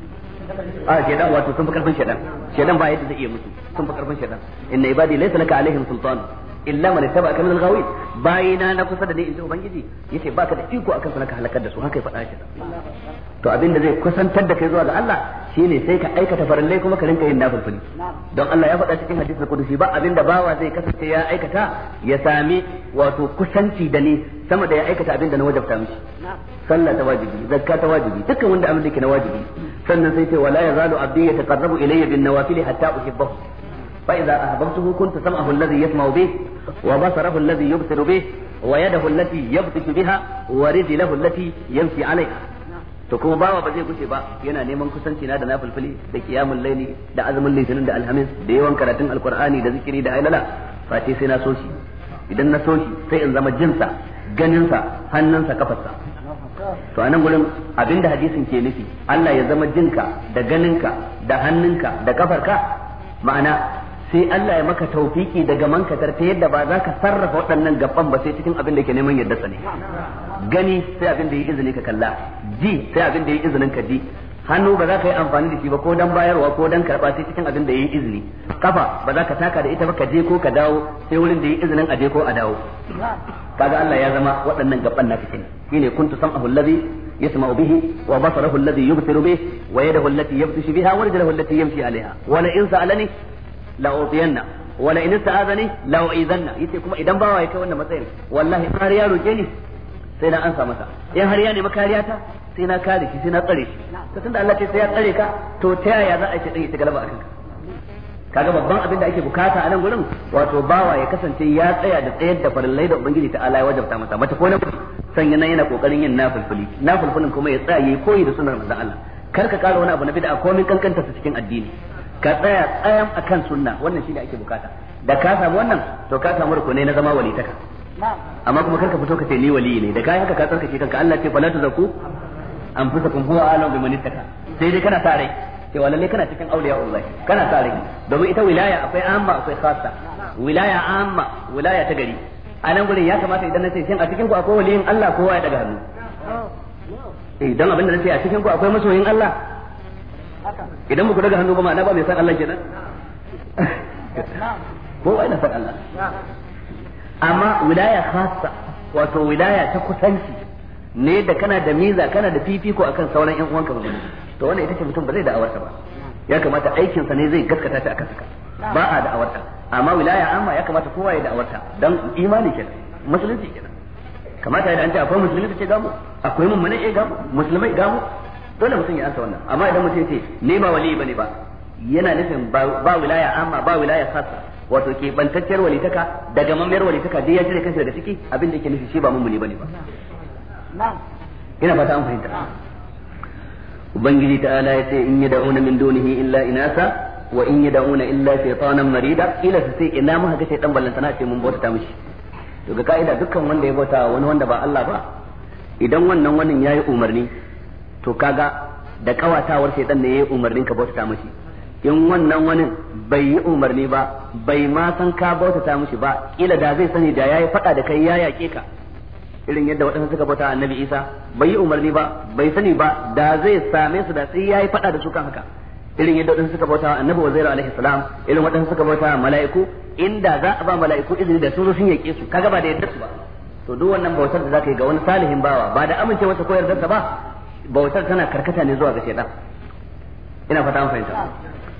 shedan wato sun fi karfin shedan ba yadda zai iya musu sun fi karfin shedan inna ibadi laysa laka alaihim sultan illa man ittaba'aka min al-ghawin bayina na kusa da ni in ji ubangiji yace baka da iko akan sanaka halakar da su haka ya faɗa shi to abin da zai kusantar da kai zuwa ga Allah shine sai ka aikata farillai kuma ka rinka yin nafilfili don Allah ya faɗa cikin hadisul qudusi ba abin da bawa zai kasance ya aikata ya sami wato kusanci da ni sama da ya aikata abin da na wajabta mishi sallah ta wajibi zakka ta wajibi dukkan wanda abin da ke na wajibi sannan sai ce wala yazalu abdi yataqarrabu ilayya bin nawafil hatta uhibbahu fa idza ahbabtuhu kuntu sam'ahu alladhi yasma'u bih wa basarahu alladhi yubsiru bih wa yadahu allati yabtishu biha wa rijluhu allati yamshi 'alayha to kuma bawa ba zai guce ba yana neman kusanci na da nafilfili da qiyamul layli da azumin litinin da alhamis da yawan karatun alqur'ani da zikiri da ailala fa sai na so shi idan na so shi sai in zama jinsa ganinsa hannunsa kafarsa to anan gurin abinda hadisin ke nufi Allah ya zama jinka da ganinka da hannunka da kafarka ma'ana sai Allah ya maka tawfiki daga mankatar ta yadda ba za ka sarrafa waɗannan gaban ba sai cikin abin da ke neman yadda ne gani sai abin da yi izini ka kalla ji sai abin da yi izinin ka ji hannu ba za ka yi amfani da shi ba ko dan bayarwa ko dan karba sai cikin abin da yi izini kafa ba za ka taka da ita ba ka je ko ka dawo sai wurin da yi izinin a je ko a dawo kaga Allah ya zama waɗannan gaban naka kenan shine kuntu sam'ahu alladhi yasma'u bihi wa basarahu alladhi yubsiru bihi wa yadahu allati yabtishu biha wa rijluhu allati yamshi 'alayha wa la in sa'alani la utiyanna wa la in ista'azani la u'idanna yace kuma idan bawa ya kai wannan matsayin wallahi har ya roke ni sai na ansa masa in har ya nemi kariya ta sai na kare shi sai na tsare shi to tunda Allah ce sai ya tsare ka to ta yaya za a ce dan ya galaba akan ka kaga babban abin da ake bukata a nan gurin wato bawa ya kasance ya tsaya da tsayar da farillai da ubangiji ta Allah ya wajabta masa mata ko na sanya nan yana kokarin yin nafilfulin kuma ya tsaya yayi koyi da sunnar manzon Allah kar ka kara wani abu na bid'a komai kankanta su cikin addini ka tsaya tsayan akan sunna wannan shine ake bukata da ka samu wannan to ka samu rukunai na zama walitaka amma kuma kar ka fito ka ce ni wali ne da kai haka ka tsarkake kanka Allah ce fala tuzaku anfusakum huwa a'lamu biman ittaka sai dai kana sa rai cewa lalle kana cikin auliya Allah kana sa rai domin ita wilaya akwai amma akwai khassa wilaya amma wilaya ta gari a nan gurin ya kamata idan nace shin a cikin ku akwai waliyin Allah kowa ya daga hannu idan abin da nace a cikin ku akwai masoyin Allah idan muku daga hannu ba ma'ana ba mai san Allah kenan kowa yana san Allah amma wilaya khassa wato wilaya ta kusanci ne da kana da miza kana da fifiko akan sauran ƴan uwanka ba to wannan ita ce mutum ba zai da'awarta ba ya kamata aikin sa ne zai gaskata ta akan saka ba a da'awarta amma wilaya amma ya kamata kowa ya da'awarta dan imani kenan musulunci kenan kamata idan an ce akwai musulmi ce gamu akwai mummune gamu musulmai gamu dole mutum ya ansa wannan amma idan mutum ya ce ne ba wali bane ba yana nufin ba wilaya amma ba wilaya khassa wato ke bantacciyar walitaka daga mamayar walitaka dai ya jire kansa daga ciki abin da yake nufi shi ba mummuni bane ba ina fata an fahimta ubangiji ta'ala ya ce in yad'una min dunihi illa inasa wa in yad'una illa shaytanan marida ila sai ina muka ga shaytan ballantana ce mun bauta mishi to ga kaida dukkan wanda ya bauta wani wanda ba Allah ba idan wannan yayi umarni to kaga da kawatawar shaytan ne yayi umarnin ka bauta mishi in wannan wani bai yi umarni ba bai ma san ka bauta mishi ba kila da zai sani da yayi fada da kai ya yake ka irin yadda waɗansu suka bauta annabi Isa bai yi umarni ba bai sani ba da zai same su da sai yayi fada da su kan haka irin yadda waɗansu suka bauta annabi Uzairu alaihi salam irin waɗansu suka bauta mala'iku inda za a ba mala'iku izini da su sun yake su kaga ba da yadda su ba to duk wannan bautar da zaka yi ga wani salihin bawa ba da amincewa ta koyar da ba bautar tana karkata ne zuwa ga shaytan ina fata an fahimta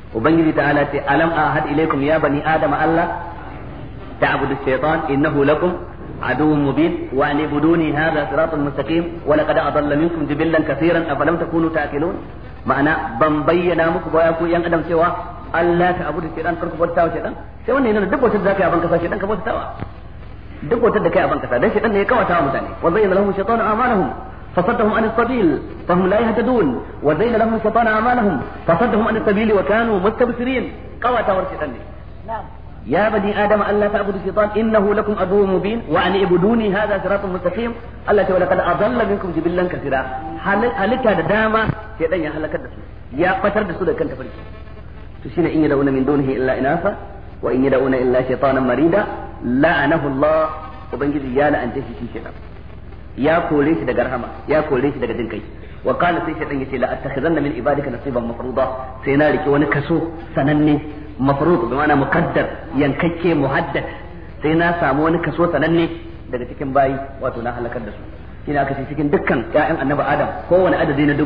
ubangiji ta'ala ce alam ahad ilaikum ya bani adama Allah ta'budu ash-shaytan innahu lakum aduwwun mubin wa an ibuduni hadha siratun mustaqim wa laqad adalla minkum jibillan kaseeran afalam takunu ta'qilun ma'ana ban bayyana muku ba ku yan adam cewa Allah ta'budu ash-shaytan farko bauta wa shaytan sai wannan yana duk wata da kai a banka sai shaytan ka bautawa duk wata da kai a banka sai dan shaytan ne ya kawata wa mutane wa zayyana lahum shaytanu a'malahum فصدهم عن السبيل فهم لا يهتدون وزين لهم الشيطان أعمالهم فصدهم عن السبيل وكانوا مستبصرين قوة ورشيطان يا بني آدم ألا تعبدوا الشيطان إنه لكم عدو مبين وأن اعبدوني هذا صراط مستقيم الله تعالى لقد أضل منكم جبلا كثيرا هلك هذا داما شيطان يا هلك الدسو يا قتر دسو كنت فريق تشين إن يدعون من دونه إلا إناثا وإن يدعون إلا شيطانا مريدا لعنه الله وبنجد يا لأنت في شيطان ya kore shi daga rahama ya kore shi daga jin kai wa qala sai shaytan yace la attakhizanna min ibadika nasiban mafruḍa sai na rike wani kaso sananne mafruḍ bi ma'ana muqaddar yankakke muhaddad sai na samu wani kaso sananne daga cikin bayi wato na halakar da su shine aka ce cikin dukkan ƴaƴan annabi adam kowane adadi na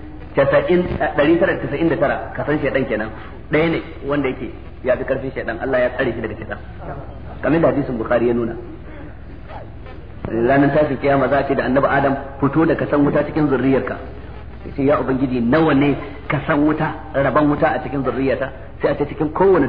999 kasan shaytan kenan ɗaya ne wanda yake ya fi karfin shaytan Allah ya tsare shi daga shaytan kamar da hadisin bukhari ya nuna ranar tashi kiyama za ce da annabi adam fito da kasan wuta cikin zurriyarka yace ya ubangiji nawa ne kasan wuta raban wuta a cikin zurriyarta sai a ce cikin kowane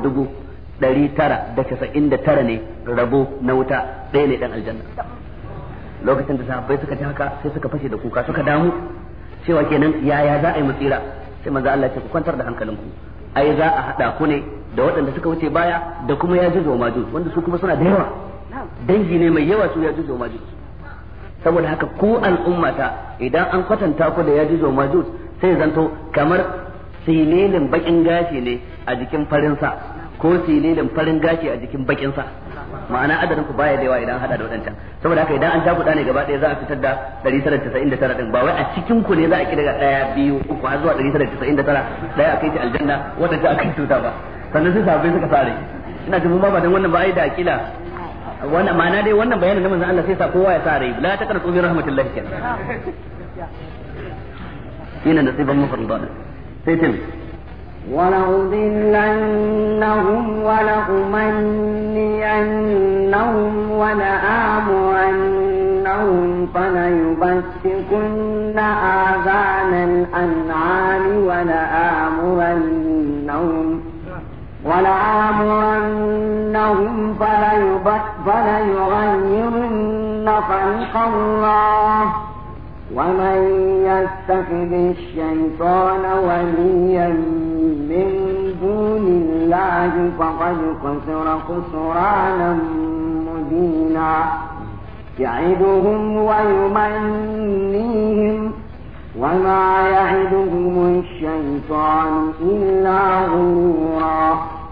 999 ne rabo na wuta ɗaya ne dan aljanna lokacin da sahabbai suka ji haka sai suka fashe da kuka suka damu cewa kenan yaya za a yi mutsira sai manzo Allah ya ce ku kwantar da hankalinku ai za a hada ku ne da waɗanda suka wuce baya da kuma ya juzo majus wanda su kuma suna da yawa dangi ne mai yawa su ya juzo majus saboda haka ku al'ummata idan an kwatanta ku da ya juzo majus sai zanto kamar sililin bakin gashi ne a jikin farin sa ko sililin farin gashi a jikin bakin sa ma'ana adadin ku baya da yawa idan hada da wadancan saboda haka idan an takuda ne gaba ɗaya za a fitar da 999 din ba wai a cikin ku ne za a kira 1 2 3 har zuwa 999 daya akai ta aljanna wadanda akai tuta ba sannan sai sahabbai suka sare ina jin ba dan wannan ba ai da akila wannan ma'ana dai wannan bayanin na manzon Allah sai sa kowa ya sa rai la taqnatu min rahmatillahi kenan ina nasiban mufridan sai tin ولأضلنهم ولأمنينهم ولآمرنهم فليبتكن آذان الأنعام ولآمرنهم فليغيرن خلق الله ومن يتخذ الشيطان وليا من دون الله فقد خسر خسرانا مبينا يعدهم ويمنيهم وما يعدهم الشيطان إلا غرورا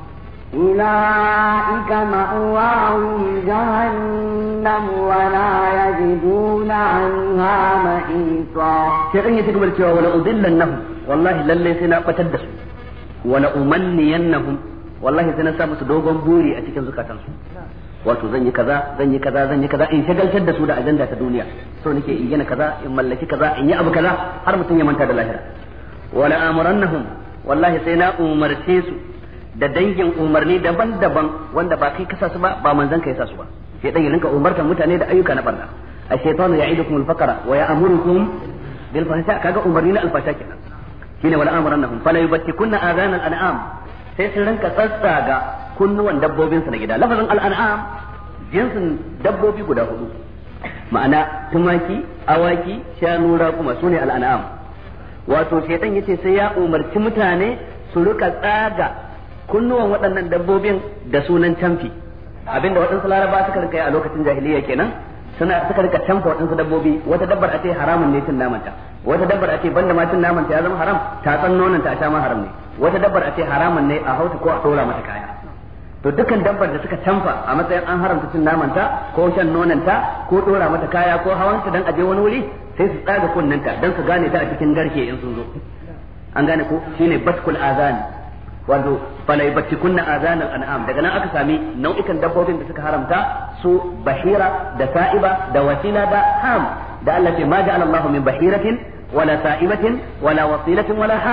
أولئك مأواهم جهنم ولا يجدون عنها محيصا شيئا يتكبر الشيء ولا أضلنهم والله للي سنا قتدس ولا أمنينهم والله سنا سامس دوغن بوري أتكن زكاتنسو wato zan yi kaza in shagaltar da su da ajanda ta duniya so nake in gina kaza in mallaki kaza in yi abu kaza har mutum ya manta da lahira wala amrannahum wallahi sai na umarce su da dangin umarni daban-daban wanda ba kai kasa su ba manzon kai sa su ba sai dan rinka umartar mutane da ayyuka na barna ash-shaytanu ya'idukum al-faqra wa ya'murukum bil fahsha kaga umarni na al-fahsha kenan shine wala amrannahum fala yubattikunna adhan al-an'am sai su rinka tsatsaga kunnuwan dabbobinsu na gida lafazin al'an'am jinsin dabbobi guda 4 ma'ana tumaki awaki shanu raƙuma sune al'an'am wato shaytan yace sai ya umarci mutane su rika tsaga kunnuwan waɗannan dabbobin da sunan canfi abinda waɗansu laraba suka rika yi a lokacin jahiliya kenan suka rika canfa waɗansu dabbobi wata dabbar a ce haramun ne cin namanta wata dabbar a ce banda ma cin namanta ya zama haram ta san nonanta a sha ma haram ne wata dabbar a ce haramun ne a hauta ko a ɗora mata kaya to dukkan dabbar da suka canfa a matsayin an haramta cin namanta ko shan nonanta ko dora mata kaya ko hawanta dan aje wani wuri sai su tsaga kunnanta dan su gane ta a cikin garke in sun zo an gane ko shine batkul azan wato falai battikunna azan al-an'am daga nan aka sami nau'ikan dabbobin da suka haramta su bahira da sa'iba da wasila da ham da Allah ce ma ja'ala Allahu min bahiratin wala sa'ibatin wala wasilatin wala ham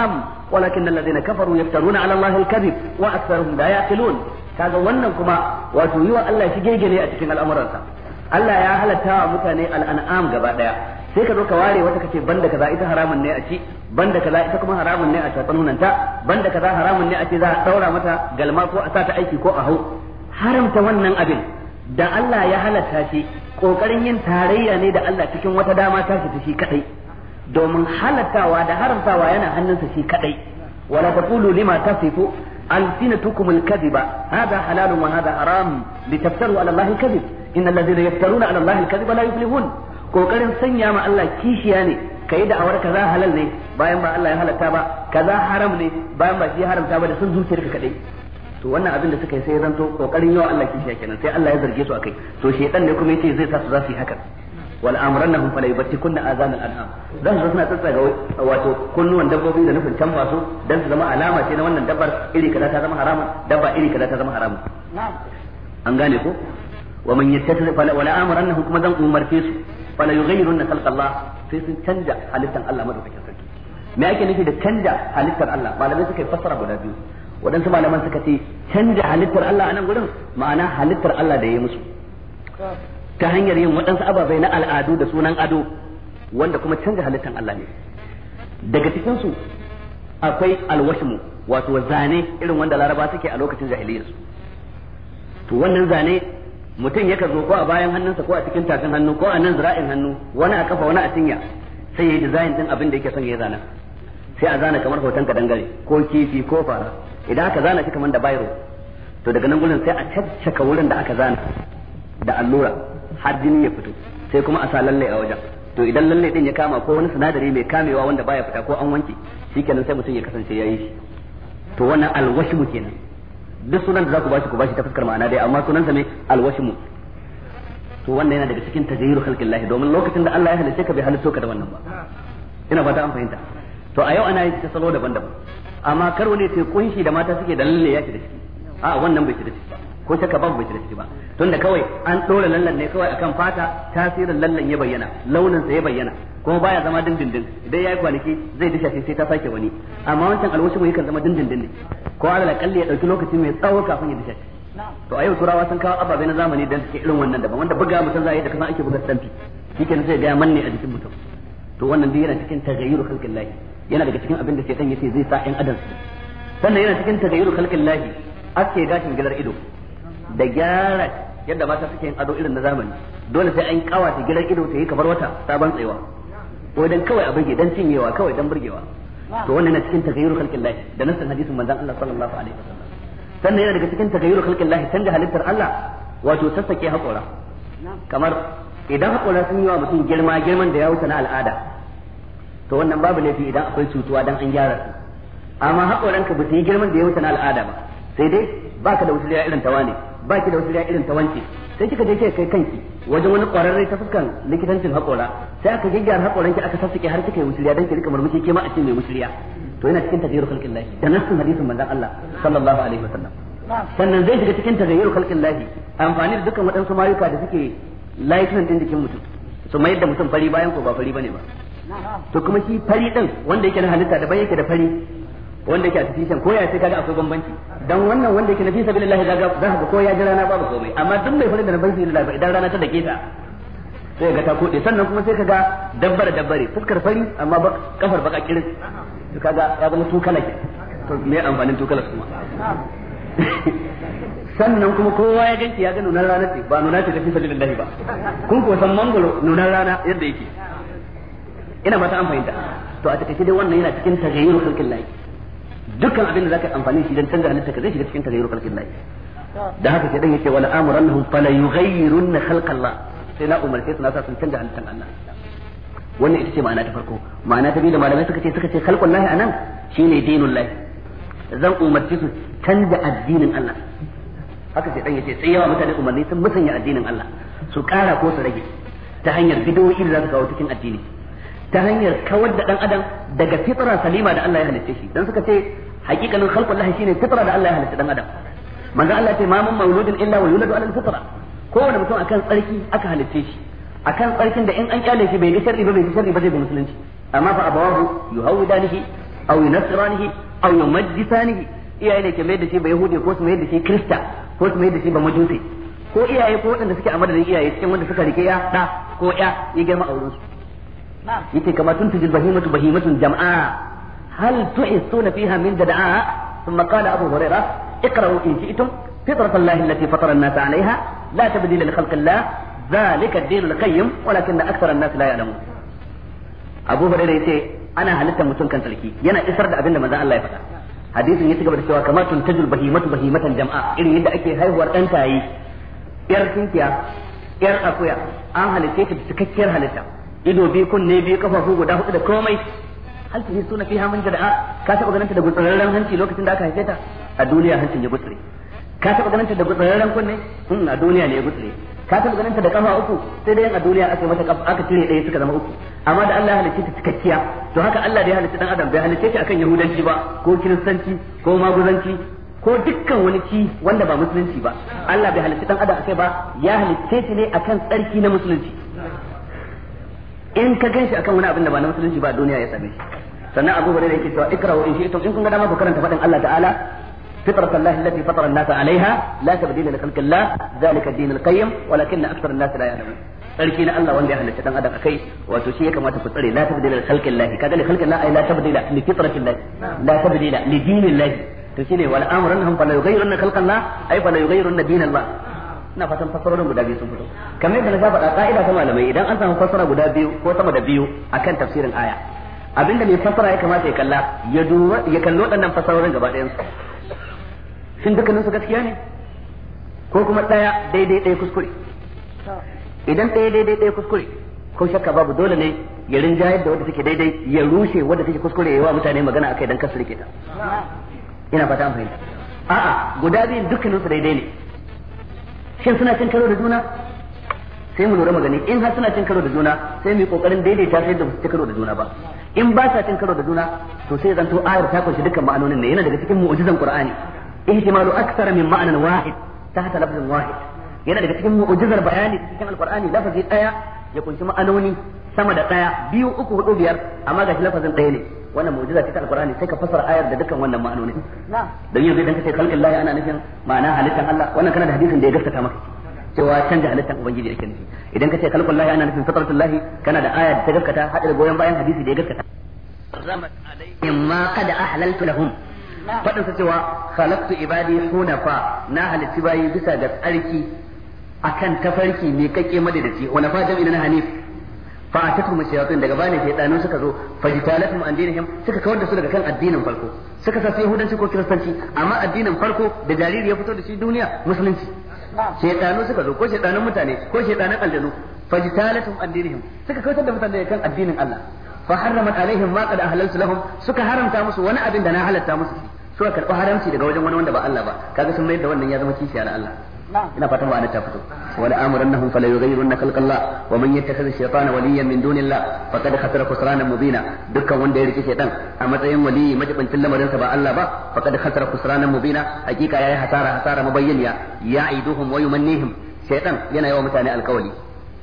walakin alladhina kafaru yaftaruna ala allahi al-kadhib wa aktharuhum la yaqilun. kaga wannan kuma wato yiwa Allah shi gegene a cikin al'amuransa. Allah ya halatta wa mutane al'an'am gaba daya, sai ka zo ka ware wata kace banda kaza ita haramun ne a ci, banda kaza ita kuma haramun ne a tatsanunanta, banda kaza haramun ne a ce za a daura mata galma ko a sa ta aiki ko a hau. Haramta wannan abin da Allah ya halatta shi kokarin yin tarayya ne da Allah cikin wata dama ta shi kadai, domin halattawa da haramtawa yana hannunsa shi kadai. wala taqulu lima tasifu ألسنتكم الكذب هذا حلال وهذا حرام لتفتروا على الله الكذب إن الذين يفترون على الله الكذب لا يفلحون. kokarin sanya ma Allah kishiya ne kai da awar kaza halal ne bayan ba Allah ya halatta ba, kaza haram ne bayan ba shi haramta ba, da sun zuciyarka kadai. to wannan abin da suka yi sai zanto kokarin yawa Allah kishiya kenan, sai Allah ya zarge su akai. to shedan ne kuma yace zai sa su za su yi haka. wal amrannahum fala yubtikunna azan al an'am, zan su suna tsatsaga wato kunnuwan dabbobi da nufin canfa su dan su zama alama ce na wannan dabbar iri kaza ta zama haramun, dabba iri kaza ta zama haramun. an gane ko wa man yattakhidh fala wala amrannahum kuma zan umarce su fala yughayyirunna khalqa Allah, sai sun canja halittar Allah madaukakin sarki. me ake nufi da canja halittar Allah? malamai suka yi fassara guda biyu. waɗansu malaman suka ce canja halittar Allah a nan gurin ma'ana halittar Allah da ya yi musu ta hanyar yin waɗansu ababai na al'adu da sunan ado, wanda kuma canja halittar Allah ne. daga cikinsu akwai alwashmu, wato zane irin wanda laraba suke a lokacin jahiliyyarsu. to wannan zane mutum yaka zo ko a bayan hannunsa ko a cikin tafin hannu ko a nan zira'in hannu, wani a kafa wani a cinya, sai ya yi design din abin da yake son ya zana. sai a zana kamar hoton kadangare ko kifi ko fara. idan aka zana shi kamar da bayro, to daga nan gurin sai a caccaka wurin da aka zana da allura har jini ya fito, sai kuma a sa lalle a wajen. to idan lalle din ya kama ko wani sinadari mai kamewa wanda baya fita ko an wanke, shikenan sai mutum ya kasance yayi shi. to wannan alwashmu kenan. duk sunan da za ku bashi ta fuskar ma'ana dai, amma sunansa ne alwashmu. to wannan yana daga cikin tajayyiru khalqillahi, domin lokacin da Allah ya halice ka bai halitto ka da wannan ba. ina fata an fahimta. to a yau ana yin ta salo daban-daban, amma kar wani sai kunshi da mata suke da lalle ya ci da shi, a wannan bai ci da shi ba, ko shakka babu bai ci da shi ba. tunda kawai an dora lallan ne kawai akan fata, tasirin lallan ya bayyana, launin sa ya bayyana, kuma baya zama dindindin. idan yayi kwanaki zai disha sai ta sake wani, amma wancan alwashi mu yakan zama dindindin ne, ko alal kalli ya dauki lokaci mai tsawo kafin ya disha. to a yau turawa sun kawo ababai na zamani dan suke irin wannan daban, wanda buga mutum zai yi da kasan ake buga stampi, shikenan sai ga manne a jikin mutum. to wannan dai yana cikin tagayyuru khalqillahi, yana daga cikin abin da shaytan yace zai sa ɗan adam. sannan yana cikin tagayyuru khalqillahi ake gashin gilar ido da gyara yadda mata suke yin ado irin na zamani. dole sai an kawata gilar ido ta yi kamar wata sabon tsayawa, ko dan kawai a burge, dan cinyewa kawai dan burgewa. to wannan yana cikin tagayyuru khalqillahi da nassan hadisin manzon Allah sallallahu alaihi wasallam. sannan yana daga cikin tagayyuru khalqillahi canja halittar Allah, wato sassake haƙora. kamar idan haƙora sun yi wa mutum girman da ya wuce na al'ada, to wannan babu laifi idan akwai cutuwa dan an gyara su. amma haƙoranka ba su yi girman da ya wuce na al'ada ba, sai dai baka da wutsiriya irin ta wane, baki da wutsiriya irin ta wance, sai kika je kai kanki wajen wani ƙwararre ta fuskan likitancin haƙora, sai aka gyaggyara haƙoranki aka sassake har kika yi wutsiriya dan ki rika murmushi ke ma a ce mai wutsiriya. to yana cikin tagayyur khalqillahi da nassin hadisin manzon Allah sallallahu alaihi wasallam. sannan zai shiga cikin tagayyur khalqillahi amfani da dukkan waɗansu mayuka da suke lightening din jikin mutum, su mayar da mutum fari bayan ko ba fari bane ba. to kuma shi fari din wanda yake na halitta daban yake da fari wanda yake a artificial, ko ya sai kaga akwai bambanci. dan wannan wanda yake na fi sabilillah za ka ko ya ji rana babu komai, amma duk mai fari da na fi sabilillah ba idan rana ta dake ta sai ga ta kode. sannan kuma sai kaga dabbare fuskar fari amma kafar baka kirin, to kaga ya zama tukala ke. to me amfanin tukala kuma? sannan kuma kowa ya ganki ya ga nunar rana ce, ba nuna ce ta fi sabilillah ba. kun ko san mangoro nunar rana yadda yake. ina mata an fahimta. to a take dai wannan yana cikin tagayyuru khalqillahi. dukkan abin da zaka amfani shi dan canza halitta ka zai shiga cikin tagayyuru khalqillahi. da haka sai dan yake wala amrannahum fala yughayyirunna khalqallah, sai na umarce su na sa sun canza halittan Allah. wannan ita ce ma'ana ta farko. ma'ana ta biyu da malamai suka ce khalqullahi anan shine dinullahi, zan umarce su canza addinin Allah. haka sai dan yace sai yawa mutane umarni sun musanya addinin Allah, su kara ko su rage ta hanyar bidoyi da za su kawo cikin addini, ta hanyar kawar da dan adam daga fitra salima da Allah ya halitta shi. dan suka ce hakikanin khalqullahi shine fitra da Allah ya halitta dan adam. manzo Allah ce ma mun mauludin illa wa yuladu ala al-fitra, kowane mutum akan tsarki aka halitta shi, akan tsarkin da in an kyale shi bai ga sharri ba bai ga sharri ba zai bi musulunci. amma fa abawahu yuhawidanihi aw yunasranihi aw yumajjisanihi iyaye ne ke mai da shi ba yahudi ko su mai da shi krista ko su mai da shi ba majusi ko iyaye ko waɗanda suke a madadin iyaye cikin wanda suka rike ya da ko ya girma a wurin su yake kama tuntujil bahimatun jam'a hal tu'isuna fiha min jada'a ثم قال أبو هريرة اقرأوا إن شئتم فطرة الله التي فطر الناس عليها لا تبديل لخلق الله ذلك الدين القيم ولكن أكثر الناس لا يعلمون أبو هريرة يقول أنا هلت متون كان تلكي ينا إسرد أبن ماذا الله يفتح حديث يتقبل السواء كما تنتج بهيمة جمعاء إلي يدعى كي هاي ورطنتاي إرسنتيا إرأفويا أن هلتك بسككير هلتا إدو بيكون نبي كفافو وداه إذا كومي hal ta suna fiha min jada'a ka taba ganin ta da gutsararren hanci lokacin da aka haife ta a duniya hancin ya gutsure ka taba ganin ta da gutsararren kunne a duniya ne ya gutsure ka taba ganin ta da kafa uku sai dai a duniya aka mata kafa aka cire ɗaya suka zama uku amma da Allah ya halicce ta cikakkiya to haka Allah da ya halicce dan adam bai halicce ta akan yahudanci ba ko kiristanci ko maguzanci ko dukkan wani ci wanda ba musulunci ba Allah bai halicce dan adam akai ba ya halicce ta ne akan tsarki na musulunci in ka ganshi akan wani abin da ba na musulunci ba a duniya ya same shi sannan Abu Hurairah yake cewa ikra'u in shi'tum in kun ga dama ku karanta fadin Allah ta'ala فطرة الله التي فطر الناس عليها لا تبديل لخلق الله ذلك الدين القيم ولكن أكثر الناس لا يعلمون sarki na Allah wanda ya halitta dan adam akai wato shi ya kamata ku tsare la tabdila li khalqillah kaga li khalqillah ay la tabdila li fitratillah la tabdila li dinillah to shine wal amrunhum fala yughayyiruna khalqallah ay fala yughayyiruna dinallah ina fatan fassarorin guda biyu sun fito kamar yadda na faɗa ka'ida ta malamai idan an samu fassara guda biyu ko sama da biyu akan tafsirin aya abinda mai fassara ya kamata ya kalla ya kallo waɗannan fassarorin gaba ɗayan su shin dukkanin su gaskiya ne ko kuma ɗaya daidai ɗaya kuskure idan ɗaya daidai ɗaya kuskure ko shakka babu dole ne ya rinjayar da wadda take daidai ya rushe wadda take kuskure ya wa mutane magana akai dan kasu rike ta ina fata an fahimta a'a guda biyun dukkanin su daidai ne shin suna cin karo da juna sai mu lura magani in har suna cin karo da juna sai mu yi kokarin daidaita sai da su karo da juna ba in ba sa cin karo da juna to sai zanto ayar ta kunshi dukkan ma'anonin ne yana daga cikin mu'jizan qur'ani ihtimalu akthara min ma'anan wahid tahta lafzin wahid yana daga cikin mu'jizar bayani cikin alqur'ani lafazi daya ya kunshi ma'anoni sama da daya 2 3 4 5 amma ga lafazin daya ne wannan mu'jiza ce ta alqur'ani sai ka fassara ayar da dukkan wannan ma'anoni dan yanzu idan kace khalqillahi ana nufin ma'ana halittan Allah wannan kana da hadisin da ya gaskata maka cewa canja halittan ubangiji yake nufi idan kace khalqullahi ana nufin fitratullahi kana da aya da ta gaskata hada da goyen bayan hadisi da ya gaskata ramat alaihim ma qad ahlaltu lahum fadin sa cewa khalaqtu ibadi hunafa na halitti bayi bisa ga tsarki akan tafarki mai kake madadaci hunafa jami'in hanif fa atakum shayatin daga bane shaytanu suka zo fajitalatum an dinihim suka kawar da su daga kan addinin farko suka sa sai yahudanci ko kiristanci amma addinin farko da jariri ya fito da shi duniya musulunci shaytanu suka zo ko shaytanun mutane ko shaytanun aljanu fajitalatum an dinihim suka kawar da mutane kan addinin Allah fa harramat alaihim ma qad ahlaltu lahum suka haramta musu wani abin da na halatta musu suka karɓi haramci daga wajen wani wanda ba Allah ba kaga sun mayar da wannan ya zama kishiya na Allah ina fatan wa ta fito wala amrunhum fala yughayyirunna khalqallah wa man yattakhidhu shaytana waliyan min dunillah faqad khasara khusranan mubina dukkan wanda ya rike shaytan a matsayin waliyi majibincin lamarin sa ba Allah ba faqad khasara khusranan mubina hakika yayi hasara mabayyaniya ya'iduhum wa yumannihim shaytan yana yawa mutane alkawali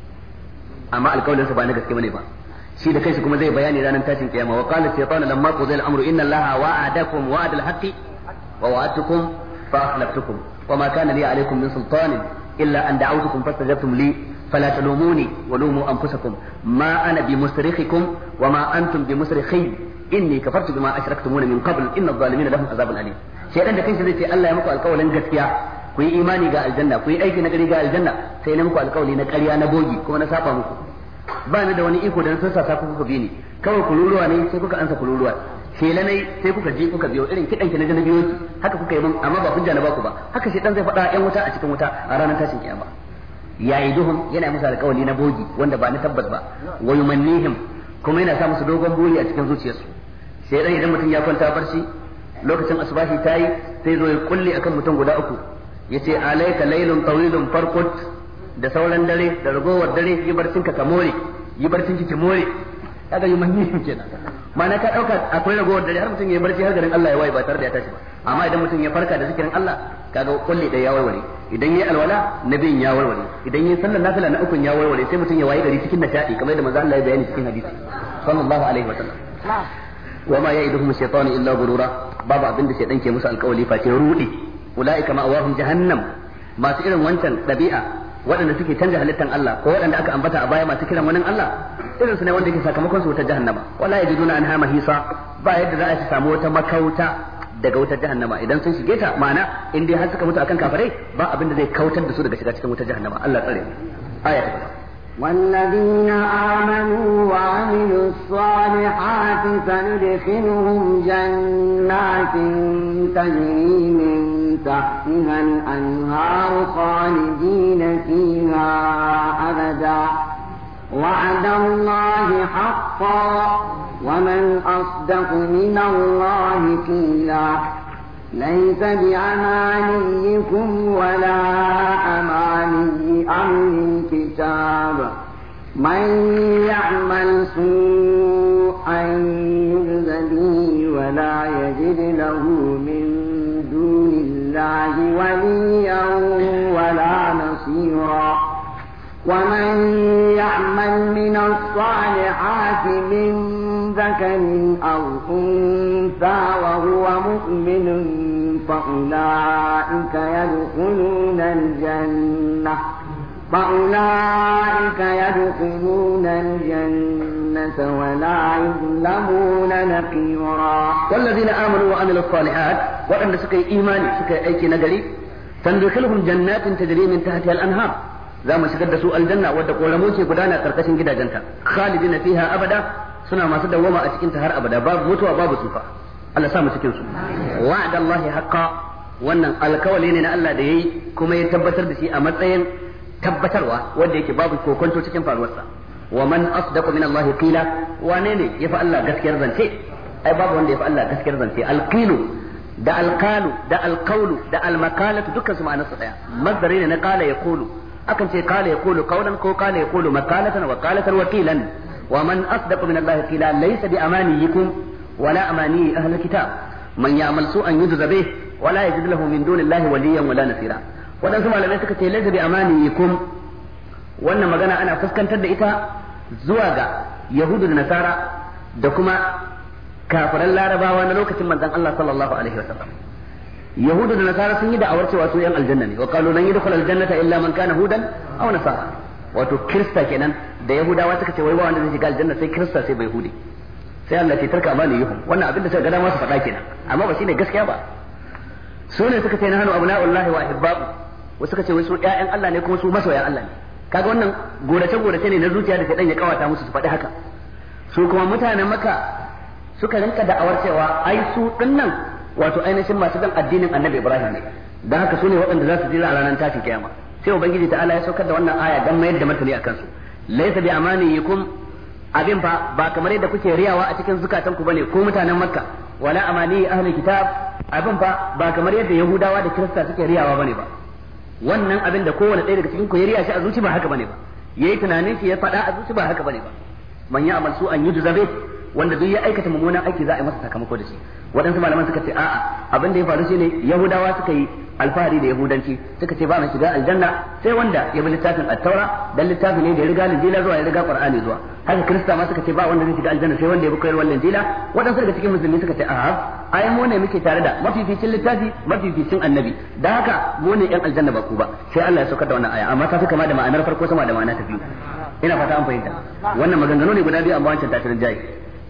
amma alkawalin sa ba na gaske bane ba shi da kanshi kuma zai bayani ranar tashin kiyama wa qala shaytanu lamma qudiya al-amru inna allaha wa'adakum wa'ada al-haqqi wa wa'adtukum fa akhlaftukum وما كان لي عليكم من سلطان إلا أن دعوتكم فاستجبتم لي فلا تلوموني ولوموا أنفسكم ما أنا بمصرخكم وما أنتم بمصرخي إني كفرت بما أشركتمون من قبل إن الظالمين لهم عذاب أليم شيئا da kanshi zai ce Allah ya muku alƙawarin gaskiya ku yi imani ga aljanna ku yi aiki na gari ga aljanna sai na muku alƙawari na ƙarya na bogi kuma na saba muku ba ni da wani iko da sun sa kuka bi ni kawai kururuwa ne sai kuka ansa kururuwa shelanai sai kuka je kuka biyo irin kidan ki na janabiyoyi haka kuka yi mun amma ba hujja na baku ba haka shedan zai faɗa ƴan wuta a cikin wuta a ranar tashin kiyama yayi duhum yana musu alƙawari na bogi wanda ba na tabbas ba wa yumannihim kuma yana sa musu dogon buri a cikin zuciyarsu shedan idan mutum ya kwanta barci lokacin asbahi tayi sai zo ya kulle akan mutum guda uku yace alayka laylun tawilun farqut da sauran dare da ragowar dare yi barcin ka more yi barcin ki more kaga yumannihim kenan ma'ana ka dauka akwai ragowar dare har mutum ya barci har garin Allah ya waye ba tare da ya tashi ba amma idan mutum ya farka da zikirin Allah kaga kulli da ya warware idan yayi alwala nabiyin ya warware idan yayi sallar nafila na ukun ya warware sai mutum ya waye gari cikin nishadi kamar yadda manzo Allah ya bayani cikin hadisi sallallahu alaihi wasallam wa ma ya'iduhum shaytanu illa ghurura babu abinda shaytan ke musu alƙawali face rudi ulaika ma'awahum jahannam masu irin wancan dabi'a waɗanda suke canja halittan Allah ko waɗanda aka ambata a baya masu kiran wani Allah irin su ne wanda yake sakamakon su wutar jahannama wala yajiduna anha mahisa ba yadda za a samu wata makauta daga wutar jahannama idan sun shige ta ma'ana in dai har suka mutu akan kafirai ba abin da zai kautar da su daga shiga cikin wutar jahannama Allah tsare aya ta gaba والذين آمنوا وعملوا الصالحات سندخلهم جنات تجري من تحتها الأنهار خالدين فيها أبدا وعد الله حقا ومن أصدق من الله قيلا ليس بأمانيكم ولا أماني أهل الكتاب من يعمل سوءا يجز به ولا يجد له من دون الله وليا ولا نصيرا ومن يعمل من الصالحات من ذكر أو أنثى وهو مؤمن فأولئك يدخلون الجنة ولا يظلمون نقيرا والذين آمنوا وعملوا الصالحات وأن سكي إيمان سكي أيكي نجري سندخلهم جنات تجري من تحتها الأنهار za mu shigar da su aljanna wadda koramu ke gudana karkashin gidajenta khalidina fiha abada suna masu dawwama a cikin ta har abada babu mutuwa babu tsufa Allah sa mu cikin su wa'adallahi haqqan wannan alkawali ne na Allah da yayi kuma ya tabbatar da shi a matsayin tabbatarwa wanda yake babu kokonto cikin faruwarsa wa man asdaqu min Allah qila wane ne yafi Allah gaskiyar zance ai babu wanda yafi Allah gaskiyar zance alqilu da alqalu da alqawlu da almakalatu dukkan su ma'anarsa daya masdari ne na qala yaqulu akan ce qala yaqulu qawlan ko qala yaqulu maqalatan wa qalatan wa qilan wa man asdaqu min Allah qila laysa bi amaniyikum wala amani ahli alkitab man ya'mal su'an yujza bih wala yajid lahu min dunillahi waliyyan wala nasira wadansu malamai suka ce laysa bi amaniyikum wannan magana ana fuskantar da ita zuwa ga yahudu da nasara da kuma kafiran larabawa na lokacin manzon Allah sallallahu alaihi wasallam yahudu da nasara sun yi da'awar cewa su yan aljanna ne wa qalu lan yadkhul aljannata illa man kana hudan aw nasara wato kirista kenan da yahudawa suka ce wai ba wanda zai shiga aljanna sai kirista sai bai yahudi sai Allah ya tarka amani yuhum wannan abin da suka ga dama su faɗa kenan amma ba shine gaskiya ba su ne suka ce na hanu abna'ullahi wa ahibba'u wasu suka ce wai su ƴaƴan Allah ne kuma su masoyan Allah ne kaga wannan gorace ne na zuciya da shedan ya kawata musu su faɗi haka su kuma mutanen Makka suka rinka da'awar cewa ai su dinnan wato ainihin masu dan addinin Annabi Ibrahim ne dan haka su ne waɗanda za su jira a ranar tashin kiyama sai ubangiji ta'ala ya saukar da wannan aya dan mayar da martani akan su laysa bi amaniyikum abin fa ba kamar yadda kuke riyawa a cikin zukatan ku bane ko mutanen Makka wala amani ahli kitab abin fa ba kamar yadda Yahudawa da Kirista suke riyawa bane ba wannan abin da kowanne ɗaya daga cikin ku ya riya shi a zuci ba haka bane ba yayi tunanin shi ya faɗa a zuci ba haka bane ba man ya'mal su'an yujza bih wanda duk ya aikata mummunan aiki za a yi masa sakamako da shi waɗansu malaman suka ce a'a abin da ya faru shine Yahudawa suka yi alfahari da Yahudanci suka ce ba mai shiga aljanna sai wanda ya bi littafin at-taura dan littafin ne da ya riga Injila zuwa ya riga Qur'ani zuwa haka Kirista ma suka ce ba wanda zai shiga aljanna sai wanda ya bi koyarwar Injila waɗansu daga cikin musulmi suka ce a'a ai mu ne muke tare da mafificin littafi mafificin annabi dan haka mu ne yan aljanna ba ku ba sai Allah ya saukar da wannan aya amma ta fi kama da ma'anar farko sama da ma'ana ta biyu ina fata an fahimta wannan maganganu ne guda biyu amma wancan tasirin jayi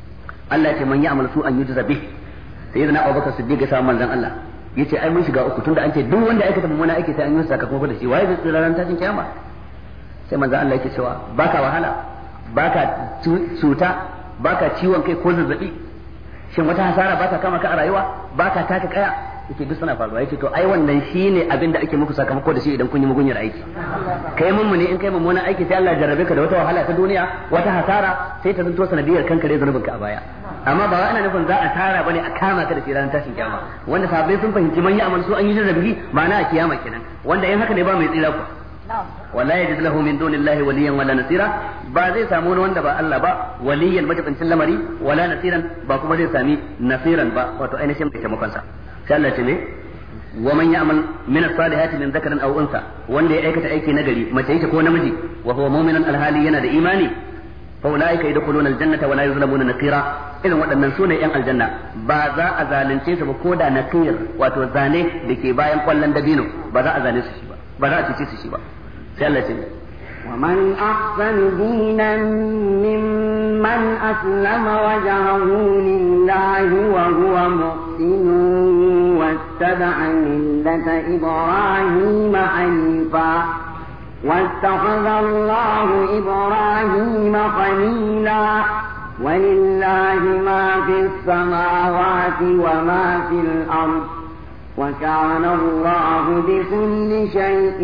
Allah ya ce man ya'mal su'an yujza bih sayyidina Abubakar Siddiq ya samu manzon Allah yace ai mun shiga uku tunda an ce duk wanda aikata mummuna aiki sai an yi sakamako da shi waye zai tsira ran tashin kiyama sai manzon Allah yake cewa baka wahala baka cuta baka ciwon kai ko zazzabi shin wata hasara ba ta kama ka a rayuwa baka taka kaya yake duk suna faruwa yake to ai wannan shine abin da ake muku sakamako da shi idan kun yi mugunyar aiki kai mun ne in kai mummunan aiki sai Allah ya jarrabe ka da wata wahala ta duniya wata hasara sai ta zanto sanadiyar kankare zanubin ka a baya amma ba wai ana nufin za a tara bane a kama ka da shi ranar tashin kiyama wanda sahabbai sun fahimci man ya'mal su an yi jarrabi ma'ana a kiyama kenan wanda in haka ne ba mai tsira ku wala yajid lahu min dunillahi waliyan wala nasira ba zai samu wani wanda ba Allah ba waliyan majibincin lamari wala nasiran ba kuma zai sami nasiran ba wato ainihin mai taimakon sa sai Allah ce ne wa man ya'mal min as-salihati min dhakarin aw unsa wanda ya aikata aiki nagari mace yake ko namiji wa huwa mu'minun alhali yana da imani fa ulaika yadkhuluna aljannata wa la yuzlamuna naqira irin waɗannan sune yan aljanna ba za a zalunce su ba ko da naqir wato zane dake bayan kwallon dabino ba za a zane su shi ba ba za a cice su shi ba sai Allah ya ومن أحسن دينا ممن أسلم وجهه لله وهو محسن واتبع ملة إبراهيم حنيفا واتخذ الله إبراهيم خليلا ولله ما في السماوات وما في الأرض وكان الله بكل شيء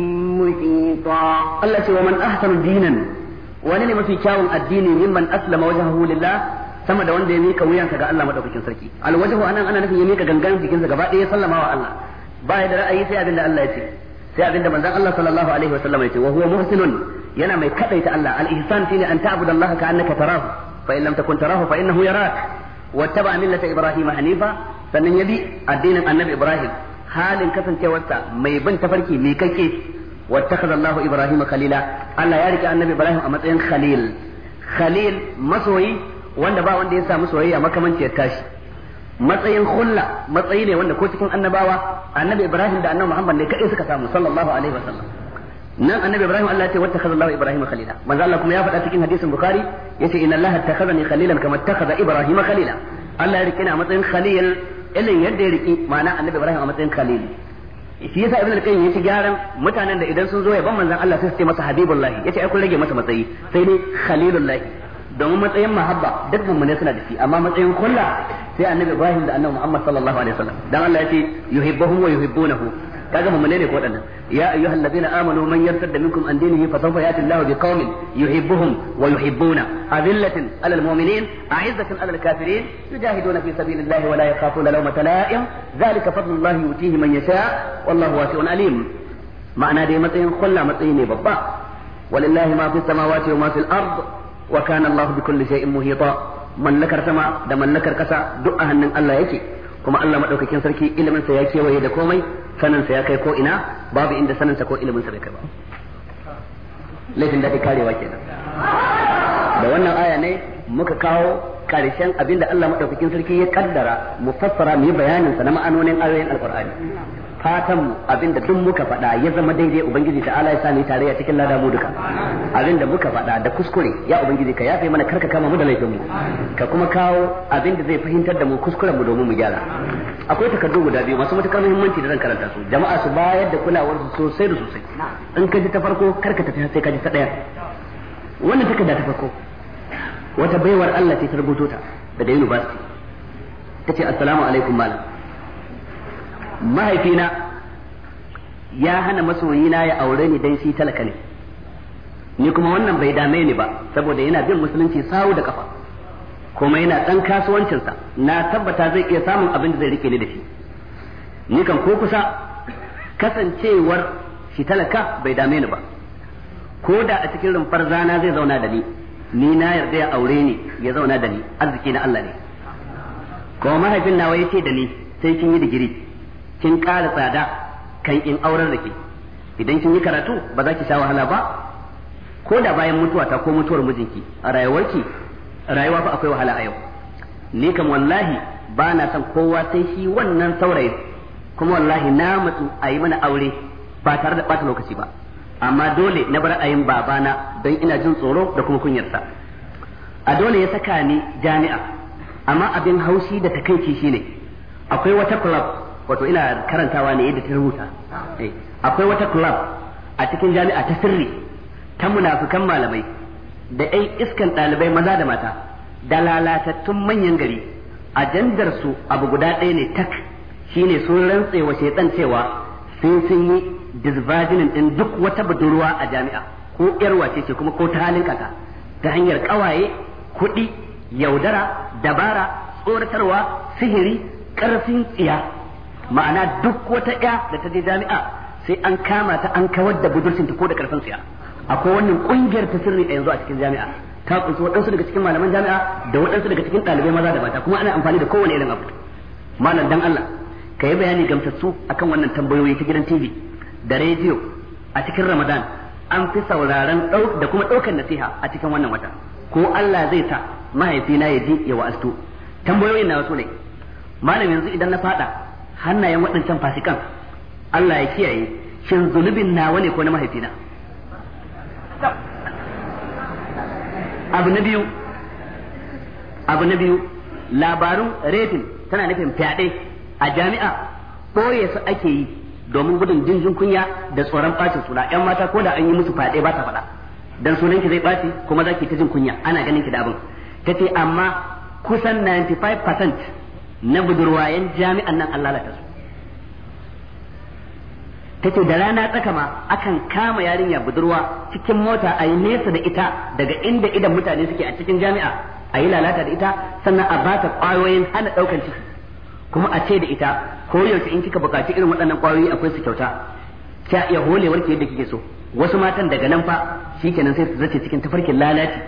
محيطا الله سوى من أحسن دينا ولن في كاون الدين ممن أسلم وجهه لله sama da wanda ya mika wuyansa ga Allah madaukakin sarki alwajhu anan ana nufin ya mika gangan jikinsa gaba ɗaya sallama wa Allah ba ya da ra'ayi sai abinda Allah ya ce sai abinda manzon Allah sallallahu alaihi wa sallam ya ce wa huwa muhsinun yana mai kadaita Allah al-ihsan shine an ta'budu Allah ka annaka tarahu fa in lam takun tarahu fa innahu yarak wattaba millata ibrahima hanifa sannan ya bi addinin annabi Ibrahim halin kasancewarsa mai bin tafarki mai kake wattakhadha Allahu Ibrahim khalila Allah ya rike annabi Ibrahim a matsayin khalil masoyi wanda ba wanda ya samu soyayya makamanciyar tashi matsayin khulla matsayi ne wanda ko cikin annabawa annabi Ibrahim da annabi Muhammad ne kadai suka samu sallallahu alaihi wasallam nan annabi Ibrahim Allah ya ce wattakhadha Allahu Ibrahim khalila manzo Allah kuma ya faɗa cikin hadisin Bukhari yace inna Allah ittakhadhani khalilan kama ittakhadha Ibrahim khalila Allah ya rike ni a matsayin khalil ilin yadda ya riki ma'ana annabi Ibrahim a matsayin khalil shi yasa ibn al-qayyim yace gyaran mutanen da idan sun zo yaban manzon Allah sai su ce masa habibullah yace ai kun rage masa matsayi sai dai khalilullah domin matsayin mahabba dukkan mu ne suna da shi amma matsayin kulla sai annabi Ibrahim da annabi Muhammad sallallahu alaihi wasallam dan Allah yace yuhibbuhum wa yuhibbunahu kaga mu ne ko wadannan ya ayyuhal ladina amanu man yartadda minkum an dinihi fa sawfa yati Allahu biqaumin yuhibbuhum wa yuhibbuna adillatin alal mu'minin a'izzatin alal kafirin yujahiduna fi sabilillahi wa la yakhafuna lawmata la'im dhalika fadlullahi yutihi man yasha wallahu wasi'un alim ma'ana dai matsayin kulla matsayi ne babba walillahi ma fi samawati wa ma fil ard wa kana Allahu bikulli shay'in muhita mallakar sama da mallakar kasa duk a hannun Allah yake kuma Allah madaukakin sarki ilimin sa ya kewaye da komai sanin sa ya kai ko ina babu inda sanin sa ko ilimin sa bai kai ba laifin da karewa kenan da wannan aya ne muka kawo karshen abinda Allah madaukakin sarki ya kaddara mu fassara mu yi bayanin sa na ma'anonin ayoyin alqur'ani fatan mu abinda duk muka faɗa ya zama daidai ubangiji ta Allah ya sani tarayya cikin lada mu duka abinda muka faɗa da kuskure ya ubangiji ka yafe mana karka kama mu da laifin mu ka kuma kawo abinda zai fahimtar da mu kuskuren mu domin mu gyara akwai takardu guda biyu masu matukar muhimmanci da zan karanta su jama'a su bayar da kulawar su sosai da sosai in ka ji ta farko karka tafi sai ka ji ta daya wannan takarda ta farko wata baiwar Allah ce ta rubuto ta daga university tace assalamu alaikum malam mahaifina ya hana masoyina ya aure ni dan shi talaka ne ni kuma wannan bai dame ni ba saboda yana bin musulunci sawu da kafa kuma yana dan kasuwancinsa na tabbata zai iya samun abin da zai rike ni da shi ni kan ko kusa kasancewar shi talaka bai dame ni ba ko da a cikin rumfar zana zai zauna da ni na yarda ya aure ni ya zauna da ni arziki na Allah ne kuma mahaifin nawa yace da ni sai kin yi digiri kin ƙara tsada kan in auren da ke idan kin yi karatu ba za ki sha wahala ba ko da bayan mutuwata ko mutuwar mijinki a rayuwarki rayuwa fa akwai wahala a yau ni kam wallahi ba na son kowa sai shi wannan saurayin kuma wallahi na matsu a yi mana aure ba tare da ɓata lokaci ba amma dole na bar ayin babana don ina jin tsoro da kuma kunyarsa a dole ya saka ni jami'a amma abin haushi da takaici shine akwai wata club wato ina karantawa ne yadda ta rubuta akwai wata club a cikin jami'a ta sirri ta munafikan malamai da ɗan iskan ɗalibai maza da mata da lalatattun manyan gari ajandar su abu guda ɗaya ne tak shine sun rantse wa shaitan cewa sun yi disvirginin din duk wata budurwa a jami'a ko yar wace ce kuma ko ta halin kaka ta hanyar kawaye kuɗi yaudara dabara tsoratarwa sihiri ƙarfin tsiya ma'ana duk wata ƴa da ta je jami'a sai an kama ta an kawar da budurcinta ko da ƙarfin tsiya akwai wannan ƙungiyar ta sirri a yanzu a cikin jami'a ta kunshi waɗansu daga cikin malaman jami'a da waɗansu daga cikin ɗalibai maza da mata kuma ana amfani da kowane irin abu malam dan Allah ka yi bayani gamsassu akan wannan tambayoyi ta gidan TV da rediyo a cikin Ramadan an fi sauraron da kuma ɗaukar nasiha a cikin wannan wata ko Allah zai sa mahaifina ya ji ya wa'astu. Tambayoyin na wasu ne, malam yanzu idan na fada hannayen waɗancan fasikan, Allah ya kiyaye, shin zunubin nawa ne ko na mahaifina? Abu na biyu labarun rafin tana nufin fyaɗe a jami'a ɓoye su ake yi domin gudun jinjin kunya da tsoron ɓacin suna. ‘Yan mata ko da an yi musu fyaɗe ba ta faɗa, dan sunan ki zai ɓaci kuma za ki ta jin kunya, ana ganin ki da abin. Ta ce amma kusan 95% na budurwayen jami'an nan an lalata su. Ta ce da rana tsaka ma akan kama yarinya budurwa cikin mota a yi nesa da ita daga inda idan mutane suke a cikin jami'a, a yi lalata da ita, sannan a ba ta ƙwayoyin hana ɗaukan ciki, kuma a ce da ita ko yaushe in kika buƙaci irin waɗannan ƙwayoyi akwai su kyauta, kya iya holewar ki yadda kike so. Wasu matan daga nan fa shikenan sai su zace cikin tafarkin lalaci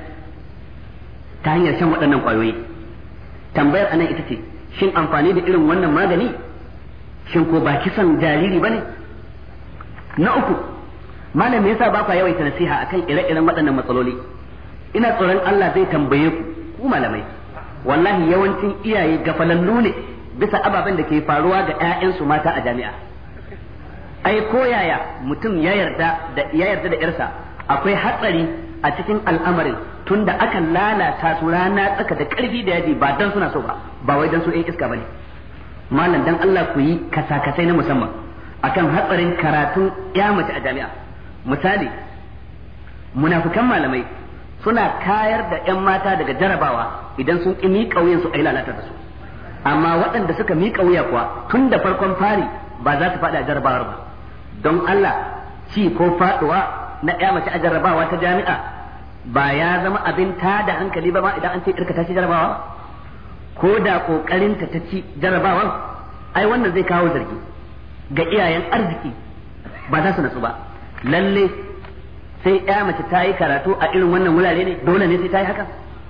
ta hanyar shan waɗannan ƙwayoyi. Tambayar anan ita ce, shin amfani da irin wannan magani shin ko ba kisan jariri bane? Na uku, malam me yasa ba ka yawaita nasiha akan ire-iren waɗannan matsaloli? Ina tsoron Allah zai tambaye ku malamai. Wallahi yawancin iyaye gafalallu ne bisa ababen da ke faruwa ga ƴaƴansu mata a jami'a. Ai ko yaya mutum ya yarda da ƴarsa, akwai hatsari a cikin al'amarin, tunda akan lalata su rana tsaka da ƙarfi da yaji ba dan suna so ba wai dan su ƴan iska bane. Malam dan Allah ku yi kasa-kasai na musamman akan hatsarin karatun ya mace a jami'a. Misali, munafukan malamai suna kayar da 'yan mata daga jarabawa idan sun ƙi miƙa wuyan su a yi lalata da su, amma waɗanda suka miƙa wuya kuwa tun da farkon fari ba za su faɗi a jarabawar ba. Don Allah, ci ko faɗuwa na ya mace a jarabawa ta jami'a ba ya zama abin tada hankali ba ma idan an ce irka ta ci jarabawa? Ko da ƙoƙarinta ta ci jarabawan, ai wannan zai kawo zargi ga iyayen arziki, ba za su natsu ba. Lalle sai ya mace ta yi karatu a irin wannan wurare ne, dole ne sai ta yi haka?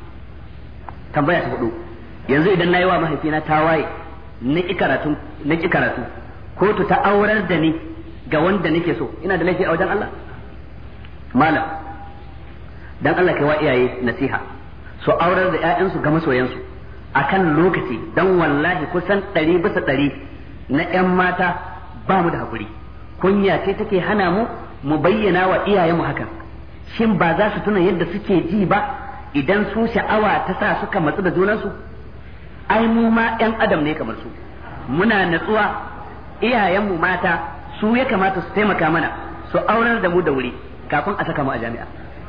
Tambaya ta hudu, yanzu idan na yi wa mahaifina tawaye na ƙi karatu kotu ta aurar da ni ga wanda nake so, ina da laifi a wajen Allah? Malam, dan Allah kai wa iyaye nasiha su aurar da ƴaƴansu ga masoyansu akan lokaci, dan wallahi kusan 100% na ƴan mata ba mu da hakuri. Kunya ce take hana mu bayyana wa iyayenmu hakan. Shin ba za su tuna yadda suke ji ba idan su sha'awa ta sa suka matsu da junansu? Ai mu ma ƴan adam ne kamar su, muna natsuwa. Iyayenmu mata su ya kamata su taimaka mana su aurar da mu da wuri kafin a saka mu a jami'a.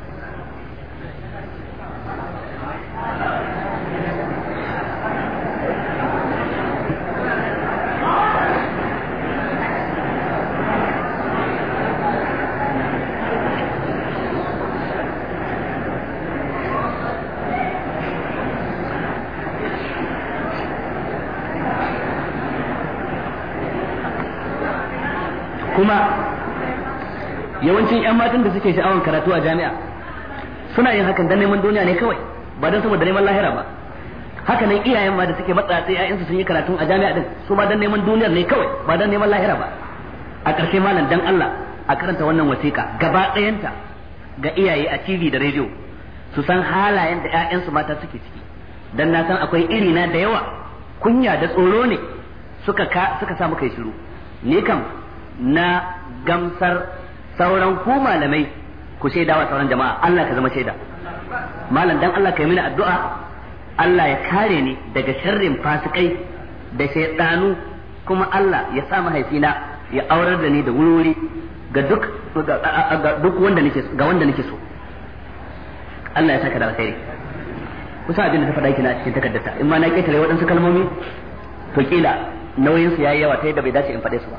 Kuma yawancin 'yan matan da suke sha'awan karatu a jami'a suna yin hakan dan neman duniya ne kawai, ba dan saboda neman lahira ba. Haka nan iyayen ma da suke matsa sai 'ya'yansu sun yi karatu a jami'a din, su ma dan neman duniyar ne kawai, ba dan neman lahira ba. A ƙarshe malam dan Allah a karanta wannan wasiƙa gaba ɗayanta ga iyaye a TV da rediyo, su san halayen da 'ya'yansu mata suke ciki. Dan na san akwai irina da yawa, kunya da tsoro ne suka sa muka yi shiru. Ni kam na gamsar sauran ku malamai ku shaida wa sauran jama'a, Allah ka zama shaida. Malam dan Allah ka yi mini addu'a, Allah ya kare ni daga sharrin fasikai da shaydanu, kuma Allah ya sa mahaifina ya aurar da ni da wuri ga duk wanda nake so. Allah ya saka da alkhairi. Kusa abin da ta faɗa kina a cikin takaddarta, in ma na ketare waɗansu kalmomi to kila nauyin su yayi yawa ta yadda bai dace in faɗe su ba.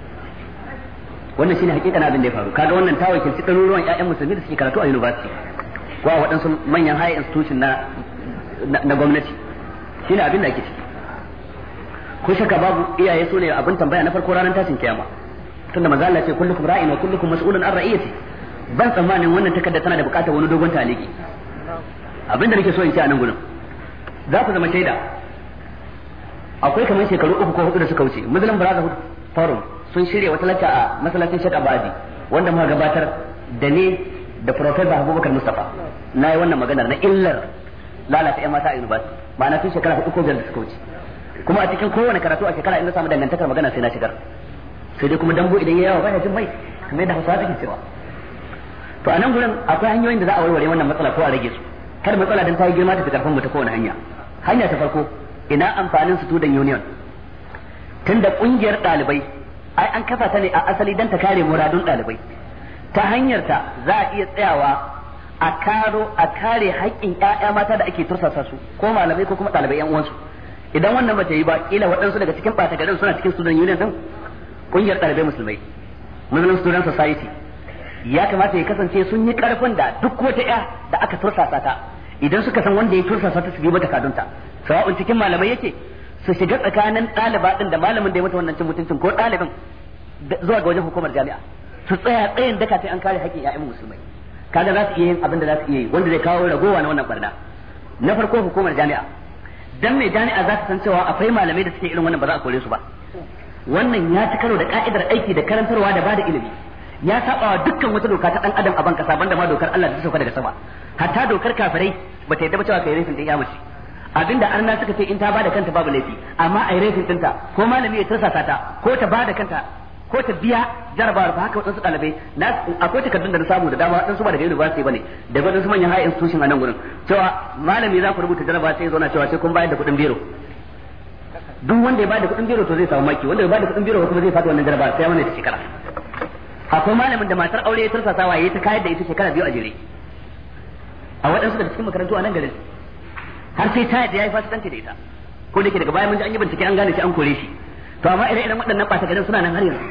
Wannan shine hakikanin abin da ya faru. Kaga wannan ta wakilci ɗaruruwan ƴaƴan musulmi da suke karatu a university ko a waɗansu manyan high institution na gwamnati. Shine abin da ake ciki. Ko shaka babu iyaye su ne abin tambaya na farko ranar tashin kiyama. Tunda manzo Allah ce kullukum ra'in wa kullukum mas'ulun an ra'iyati. Ban tsammanin wannan takarda tana da bukatar wani dogon taliki. Abin da nake so in ce a nan gurin, za ku zama shaida. Akwai kamar shekaru 3 ko 4 da suka wuce, Muslim Brotherhood Forum sun shirya wata lacca a masallacin Sheikh Abadi wanda muka gabatar da ne da Professor Abubakar Mustafa. na yi wannan maganar na illar lalata ƴan mata a university ma'ana tun shekara 4 ko 5 da suka wuce kuma a cikin kowane karatu a shekara inda samu dangantakar magana sai na shigar sai dai kuma dambo idan ya yawa baya jin mai kamar yadda Hausawa take cewa to a nan gurin akwai hanyoyin da za a warware wannan matsala ko a rage su kar matsala dan ta yi girma ta fi karfin mu ta kowane hanya ta farko ina amfanin student union tunda kungiyar dalibai ai an kafa ta ne a asali dan ta kare muradun dalibai ta hanyar ta za a iya tsayawa a kare haƙƙin ƴaƴa mata da ake tursasa su ko malamai ko kuma dalibai ƴan uwansu idan wannan bata yi ba kila waɗansu daga cikin ɓata garin suna cikin student union din kungiyar dalibai musulmai Muslim Student Society ya kamata ya kasance sun yi karfin da duk wata ƴa da aka tursasa ta idan suka san wanda ya tursasa ta su bi mata kadunta sawa'un cikin malamai yake su shiga tsakanin ɗaliba din da malamin da ya mata wannan cin mutuncin ko ɗalibin zuwa ga wajen hukumar jami'a su tsaya tsayin daka sai an kare haƙƙin ƴaƴan musulmai kaga za su iya yin abin da za su iya yi wanda zai kawo ragowa na wannan barna na farko hukumar jami'a dan mai jami'a za ta san cewa akwai malamai da suke irin wannan ba za a kore su ba wannan ya ci karo da ka'idar aiki da karantarwa da bada ilimi ya saba wa dukkan wata doka ta dan adam a ban kasa banda ma dokar Allah da ta sauka daga sama hatta dokar kafirai bata yadda ba cewa kai rafin din ya mace abinda arna suka ce in ta bada kanta babu laifi amma ai rafin dinta ko malami ya tursasa ta ko ta bada kanta ko ta biya jarabawar ba haka wadansu dalibai akwai takardun da na samu da dama wadansu ba daga university bane daga wadansu manyan high institution a nan gurin cewa malami za ku rubuta jarabawa sai ya zauna cewa sai kun bayar da kuɗin biro duk wanda ya bada kuɗin biro to zai samu maki wanda ya bada kuɗin biro kuma zai fadi wannan jarabawa sai wannan da shekara akwai malamin da matar aure ya tursasa wa yayi ta kayar da ita shekara 2 a jere a waɗansu daga cikin makarantu a nan garin har sai ta yadda yayi fasikanci da ita ko da ke daga baya mun ji an yi bincike an gane shi an kore shi to amma idan waɗannan ɓata garin suna nan har yanzu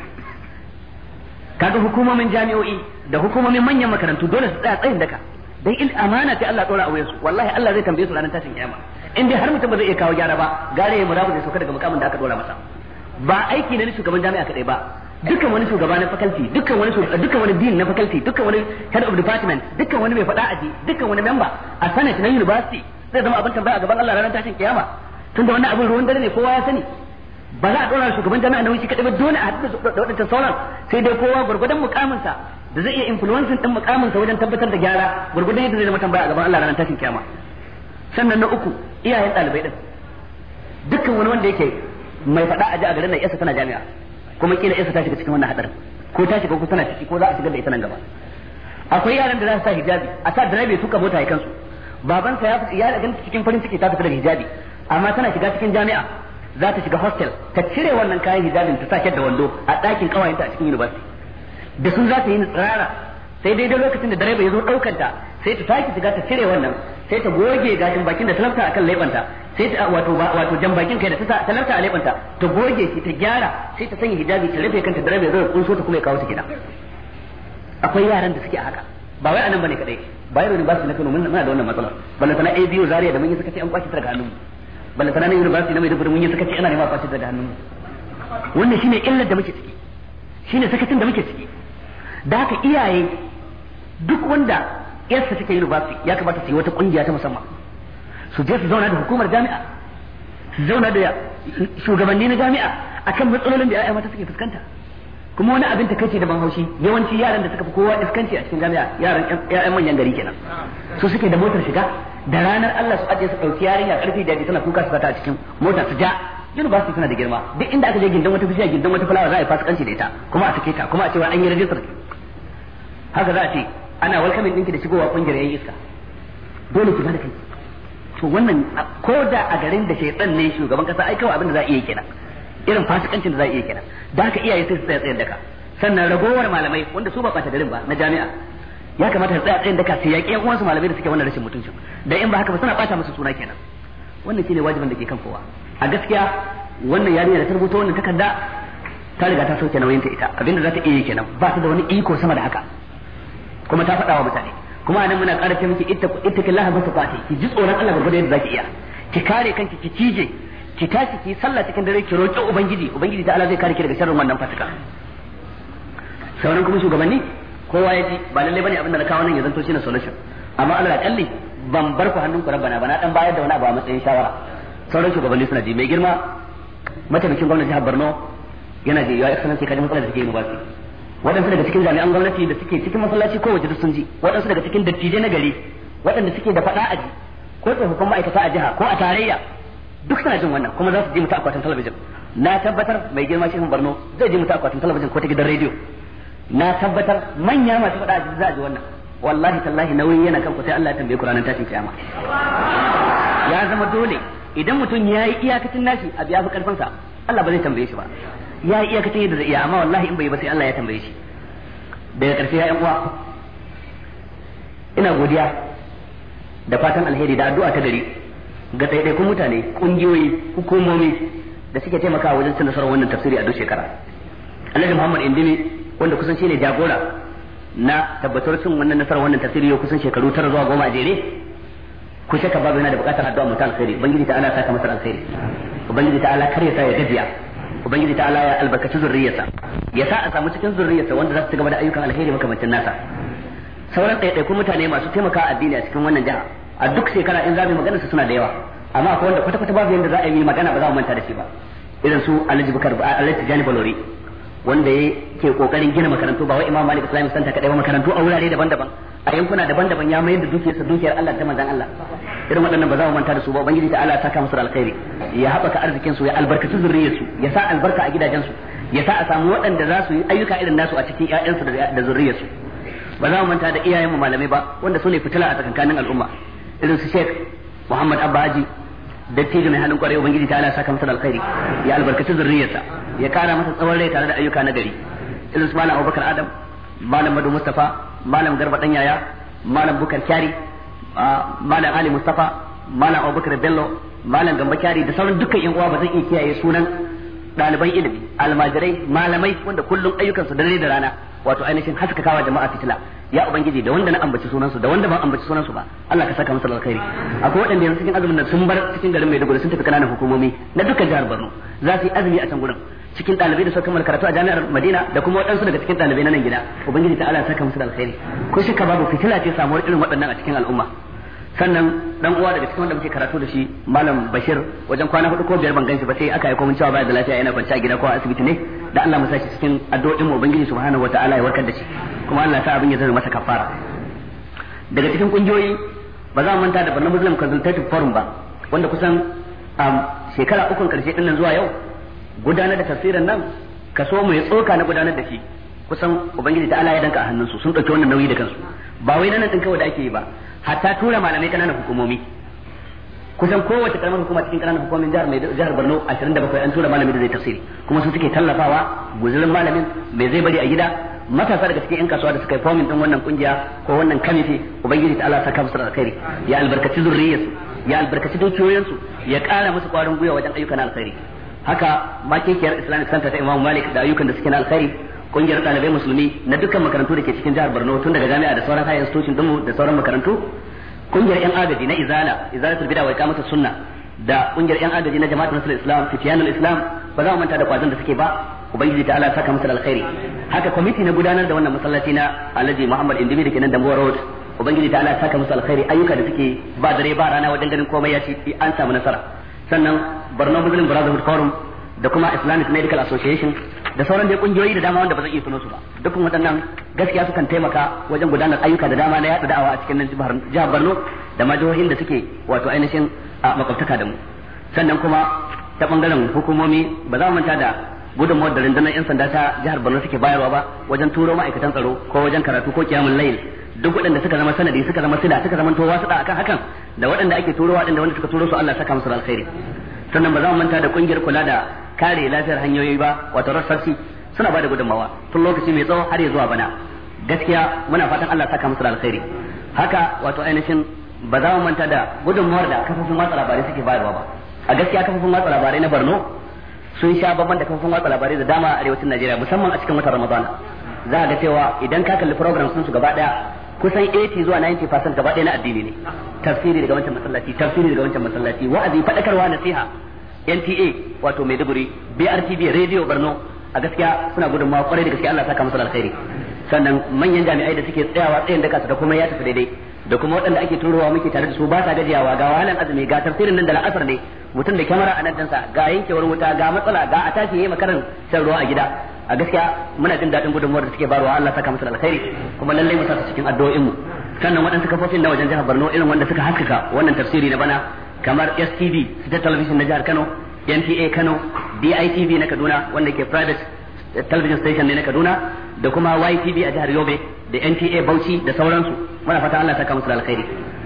kaga hukumomin jami'o'i da hukumomin manyan makarantu dole su tsaya tsayin daka dan amana ce Allah tsora a wuyansu wallahi Allah zai tambaye su ranar tashin kiyama in dai har mutum ba zai iya kawo gyara ba gare ya murabu zai sauka daga mukamin da aka dora masa ba aiki ne na shugaban jami'a kadai ba dukkan wani shugaba na faculty dukkan wani dean na faculty dukkan wani head of department dukkan wani mai faɗa aji dukkan wani member a senate na university zai zama abin tambaya a gaban Allah ranar tashin kiyama tunda wannan abin ruwan dare ne kowa ya sani ba za a dora shugaban jami'a na wuce kadai ba dole a haɗu da waɗancan sauran sai dai kowa gurgudan mukaminsa da zai iya influencing din mukaminsa wajen tabbatar da gyara gurgudan yadda zai zama tambaya a gaban Allah ranar tashin kiyama sannan na uku iyayen ɗalibai din dukkan wani wanda yake mai faɗa aji a garin nan yasa tana jami'a kuma kila yasa ta shiga cikin wannan hadarin ko ta shiga ko tana ciki ko za a shigar da ita nan gaba akwai yaran da za su sa hijabi a sa direba ya tuka mota ya kansu babansa ya ganta cikin farin ciki ta fita daga hijabi amma tana shiga cikin jami'a za ta shiga hostel ta cire wannan kayan hijabin ta sake da wando a ɗakin kawayenta a cikin university da sun za ta yi tsirara sai daidai lokacin da direba ya zo ɗaukar ta sai ta taki shiga ta cire wannan sai ta goge gashin bakin da ta lafta akan laifanta sai ta wato jan bakin kai da ta lafta a laifanta ta goge shi ta gyara sai ta sanya hijabi ta rufe kanta direba ya zo ya kunso ta kuma ya kawo ta gida akwai yaran da suke a haka ba wai anan bane kadai bayar ne ba su na Kano muna da wannan matsalar balle sana ABU Zaria da mun yi suka ce an kwashi daga hannun balle sana university na Maiduguri mun yi suka ce ana nema kwashi daga hannun wannan shine illar da muke ciki shine sakacin da muke ciki da haka iyaye duk wanda yarsa take university ya kamata su yi wata kungiya ta musamman su je su zauna da hukumar jami'a su zauna da shugabanni na jami'a akan matsalolin da ya'ya mata suke fuskanta kuma wani abin takeici da ban haushi yawanci yaran da suka fi kowa iskanci a cikin jami'a yaran ƴaƴan manyan gari kenan su suke da motar shiga da ranar Allah su aje su dauki yarinya karfi da tana kuka su fata a cikin mota su ja university tana da girma duk inda aka je gindan wata bishiya gindan wata fulawa za a yi fasikanci da ita kuma a sake ta kuma a ce an yi rajistar haka za a ce ana welcoming ɗinki da shigowa kungiyar yayin iska dole ki bada kai to wannan ko da a garin da shaytan ne shugaban kasa ai kawai abin da za a iya kenan irin fasikancin da za a iya kenan da haka iyaye sai su tsaya tsayin daka sannan ragowar malamai wanda su ba ɓata garin ba na jami'a ya kamata su tsaya tsayin daka su yaƙi ƴan uwansu malamai da suke wannan rashin mutuncin da in ba haka ba suna ɓata musu suna kenan wannan shine wajibin da ke kan kowa a gaskiya wannan yarinya da ta rubuta wannan takarda ta riga ta sauke nauyin ta ita abinda za ta iya kenan ba ta da wani iko sama da haka kuma ta faɗa wa mutane kuma anan muna ƙara ce miki ittaqillaha bi taqati ki ji tsoron Allah gurgurda yadda zaki iya ki kare kanki ki cije ki tashi ki sallah cikin dare ki roƙi ubangiji ta Allah zai kare ki daga sharrin wannan fasika sauran kuma shugabanni kowa ya ji ba lalle bane abin da na kawo nan ya zanto shine solution amma Allah ya kalli ban bar ku hannun ku rabbana bana dan bayar da wani abu a matsayin shawara sauran shugabanni suna ji mai girma mataimakin gwamnati jihar Borno yana ji ya excellency kaji matsalar da take university waɗansu daga cikin jami'an gwamnati da suke cikin masallaci ko waje duk sun ji waɗansu daga cikin dattijai na gari waɗanda suke da faɗa aji ko tsofaffin ma'aikata a jiha ko a tarayya duk suna jin wannan kuma za su ji mutu akwatin talabijin. Na tabbatar mai girma Shehu Barno zai ji mutu akwatin talabijin ko ta gidan rediyo. Na tabbatar manya masu faɗa aji za a ji wannan. Wallahi tallahi nauyi yana kan ku sai Allah ya tambaye ku ranar tashin kiyama. Ya zama dole idan mutum ya yi iyakacin nashi a biya fi karfinsa Allah ba zai tambaye shi ba. Ya yi iyakacin yadda zai iya amma wallahi in bai yi ba sai Allah ya tambaye shi. Daga ƙarshe ya uwa ina godiya da fatan alheri da addu'a ta gari ga ɗaiɗaikun mutane, ƙungiyoyi, hukumomi da suke taimakawa wajen cin nasarar wannan tafsiri a duk shekara. Alhaji Muhammad Indimi wanda kusan shine jagora na tabbatar cin wannan nasarar wannan tafsiri yau kusan shekaru 9 zuwa 10 a jere. Ku shaka babu yana da buƙatar addu'a mu ta alheri. Ubangiji ta Allah saka masa alheri. Ubangiji ta Allah kar ya sa ya gajiya. Ubangiji ta Allah ya albarkaci zurriyarsa. Ya sa a samu cikin zurriyarsa wanda za su ci gaba da ayyukan alheri makamancin nasa. Sauran ɗaiɗaikun mutane masu taimaka addini a cikin wannan jiha a duk shekara in za mu magana su suna da yawa amma akwai wanda kwata-kwata babu yanda za a yi magana ba za mu manta da shi ba irin su Alhaji Bukar Alhaji Tijani Balori wanda yake kokarin gina makarantu ba wai Imam Malik Islamic Center kadai ba makarantu a wurare daban-daban a yankuna daban-daban ya mayar da dukiyar Allah ta manzon Allah irin waɗannan ba za mu manta da su ba ubangiji ta Allah ya saka musu alkhairi ya haɓaka arzikin su ya albarkaci zurriyarsu ya sa albarka a gidajensu ya sa a samu waɗanda za su yi ayyuka irin nasu a cikin ƴaƴansu da zurriyarsu ba za mu manta da iyayenmu malamai ba wanda su ne fitila a tsakankanin al'umma irin su Sheikh Muhammad Abba Haji dattijo mai halin kwarai ubangiji ta Allah saka masa alkhairi ya albarkaci zurriyarsa ya kara masa tsawon rai tare da ayyuka na gari irin su Malam Abubakar Adam Malam Madu Mustafa Malam Garba Dan Yaya Malam Bukar Kyari Malam Ali Mustafa Malam Abubakar Bello Malam Gamba Kyari da sauran dukkan yan uwa ba zan iya kiyaye sunan ɗaliban ilimi almajirai malamai wanda kullum ayyukansu dare da rana wato ainihin haskakawa jama'a fitila ya ubangiji da wanda na ambaci sunansu da wanda ban ambaci sunansu ba Allah ka saka musu alkhairi akwai waɗanda yanzu cikin azumin nan sun bar cikin garin Maiduguri sun tafi kananan hukumomi na dukkan jihar Borno za su yi azumi a can gurin cikin ɗalibai da suka kammala karatu a jami'ar Madina da kuma waɗansu daga cikin ɗalibai na nan gida ubangiji ta Allah saka musu alkhairi ko shakka babu fitila ce samuwar irin waɗannan a cikin al'umma sannan dan uwa daga cikin wanda muke karatu da shi Malam Bashir wajen kwana 4 ko 5 ban ganshi ba sai aka aika mun cewa baya da lafiya yana kwance a gida ko a asibiti ne da Allah mu sa shi cikin addu'o'in mu ubangiji subhanahu wataala ya warkar da shi kuma Allah sa abin ya zama masa kafara daga cikin kungiyoyi ba za mu manta da Borno Muslim Consultative Forum ba wanda kusan shekara 3 karshe din nan zuwa yau gudanar da tafsirin nan kaso mu ya tsoka na gudanar da shi kusan ubangiji ta Allah ya danka a hannunsu sun dauki wannan nauyi da kansu ba wai nan din kawai da ake yi ba hatta tura malamai kananan hukumomi kusan kowace karamar hukuma cikin kananan hukumomin jihar Borno 27 an tura malami da zai tafsiri kuma su suke tallafawa guzurin malamin me zai bari a gida matasa daga cikin yan kasuwa da suka yi fomin din wannan kungiya ko wannan kamiti ubangiji ta Allah saka musu alkhairi ya albarkaci zurriyarsu ya albarkaci dukiyoyinsu ya kara musu kwarin gwiwa wajen ayyukan alkhairi haka makekiyar Islamic Center ta Imam Malik da ayyukan da suke na alkhairi kungiyar ɗalibai musulmi na dukkan makarantu da ke cikin jihar Borno tun daga jami'a da sauran higher institution dinmu da sauran makarantu kungiyar yan agaji na izalatul bid'a wa iqamatus sunna da kungiyar yan agaji na jama'atul nasrul islam fitiyanul islam ba za mu manta da kwazon da suke ba ubangiji ta Allah saka musu alkhairi haka committee na gudanar da wannan masallaci na Alhaji Muhammad Indimi da ke nan Dambuwa Road ubangiji ta Allah saka musu alkhairi ayyuka da suke ba dare ba rana wajen ganin komai ya ci an samu nasara sannan Borno Muslim Brotherhood Forum da kuma Islamic Medical Association da sauran dai kungiyoyi da dama wanda ba zan iya tuno su ba dukkan waɗannan gaskiya sukan taimaka wajen gudanar ayyuka da dama na yaɗa da'awa a cikin jihar Borno da ma jihohin da suke wato ainihin a makwabtaka da mu sannan kuma ta bangaren hukumomi ba za mu manta da gudunmawar da rundunar 'yan sanda ta jihar Borno suke bayarwa ba wajen turo ma'aikatan tsaro ko wajen karatu ko kiyamul layl duk waɗanda suka zama sanadi suka zama sila suka zama towa suɗa akan hakan da waɗanda ake turowa ɗin da wanda suka turo su Allah saka musu alkhairi sannan ba za mu manta da kungiyar kula da kare lafiyar hanyoyi ba wato rassarsi suna ba da gudunmawa tun lokaci mai tsawo har ya zuwa bana gaskiya muna fatan Allah saka musu alkhairi haka wato ainihin ba za mu manta da gudunmawar da kafofin watsa labarai suke bayarwa ba a gaskiya kafofin watsa labarai na Borno sun sha babban da kafofin watsa labarai da dama a arewacin Najeriya musamman a cikin watan Ramadan za a ga cewa idan ka kalli programs sun su gaba daya kusan 80 zuwa 90% gaba daya na addini ne tafsiri daga wancan masallaci tafsiri daga wancan masallaci wa'azi fadakarwa nasiha NTA wato Maiduguri BRTV Radio Borno a gaskiya suna gudunmawa kwarai da gaskiya Allah saka musu alkhairi sannan manyan jami'ai da suke tsayawa tsayin daka su da kuma ya tafi daidai da kuma waɗanda ake turowa muke tare da su ba sa gajiyawa ga wahalan azumi ga tafsirin nan da la'asar ne mutum da kyamara a nan dansa ga yankewar wuta ga matsala ga a tashi yayi makaran shan ruwa a gida a gaskiya muna jin daɗin gudunmuwar da suke barwa Allah saka musu alkhairi kuma lallai mu sa su cikin addu'o'in mu sannan waɗansu kafofin na wajen jihar Borno irin wanda suka haskaka wannan tafsiri na bana kamar STV State Television na jihar Kano, NTA Kano, DITV na Kaduna wanda ke private television station ne na Kaduna, da kuma YTV a jihar Yobe, da NTA Bauchi da sauransu. Muna fata Allah ya saka musu da alkhairi.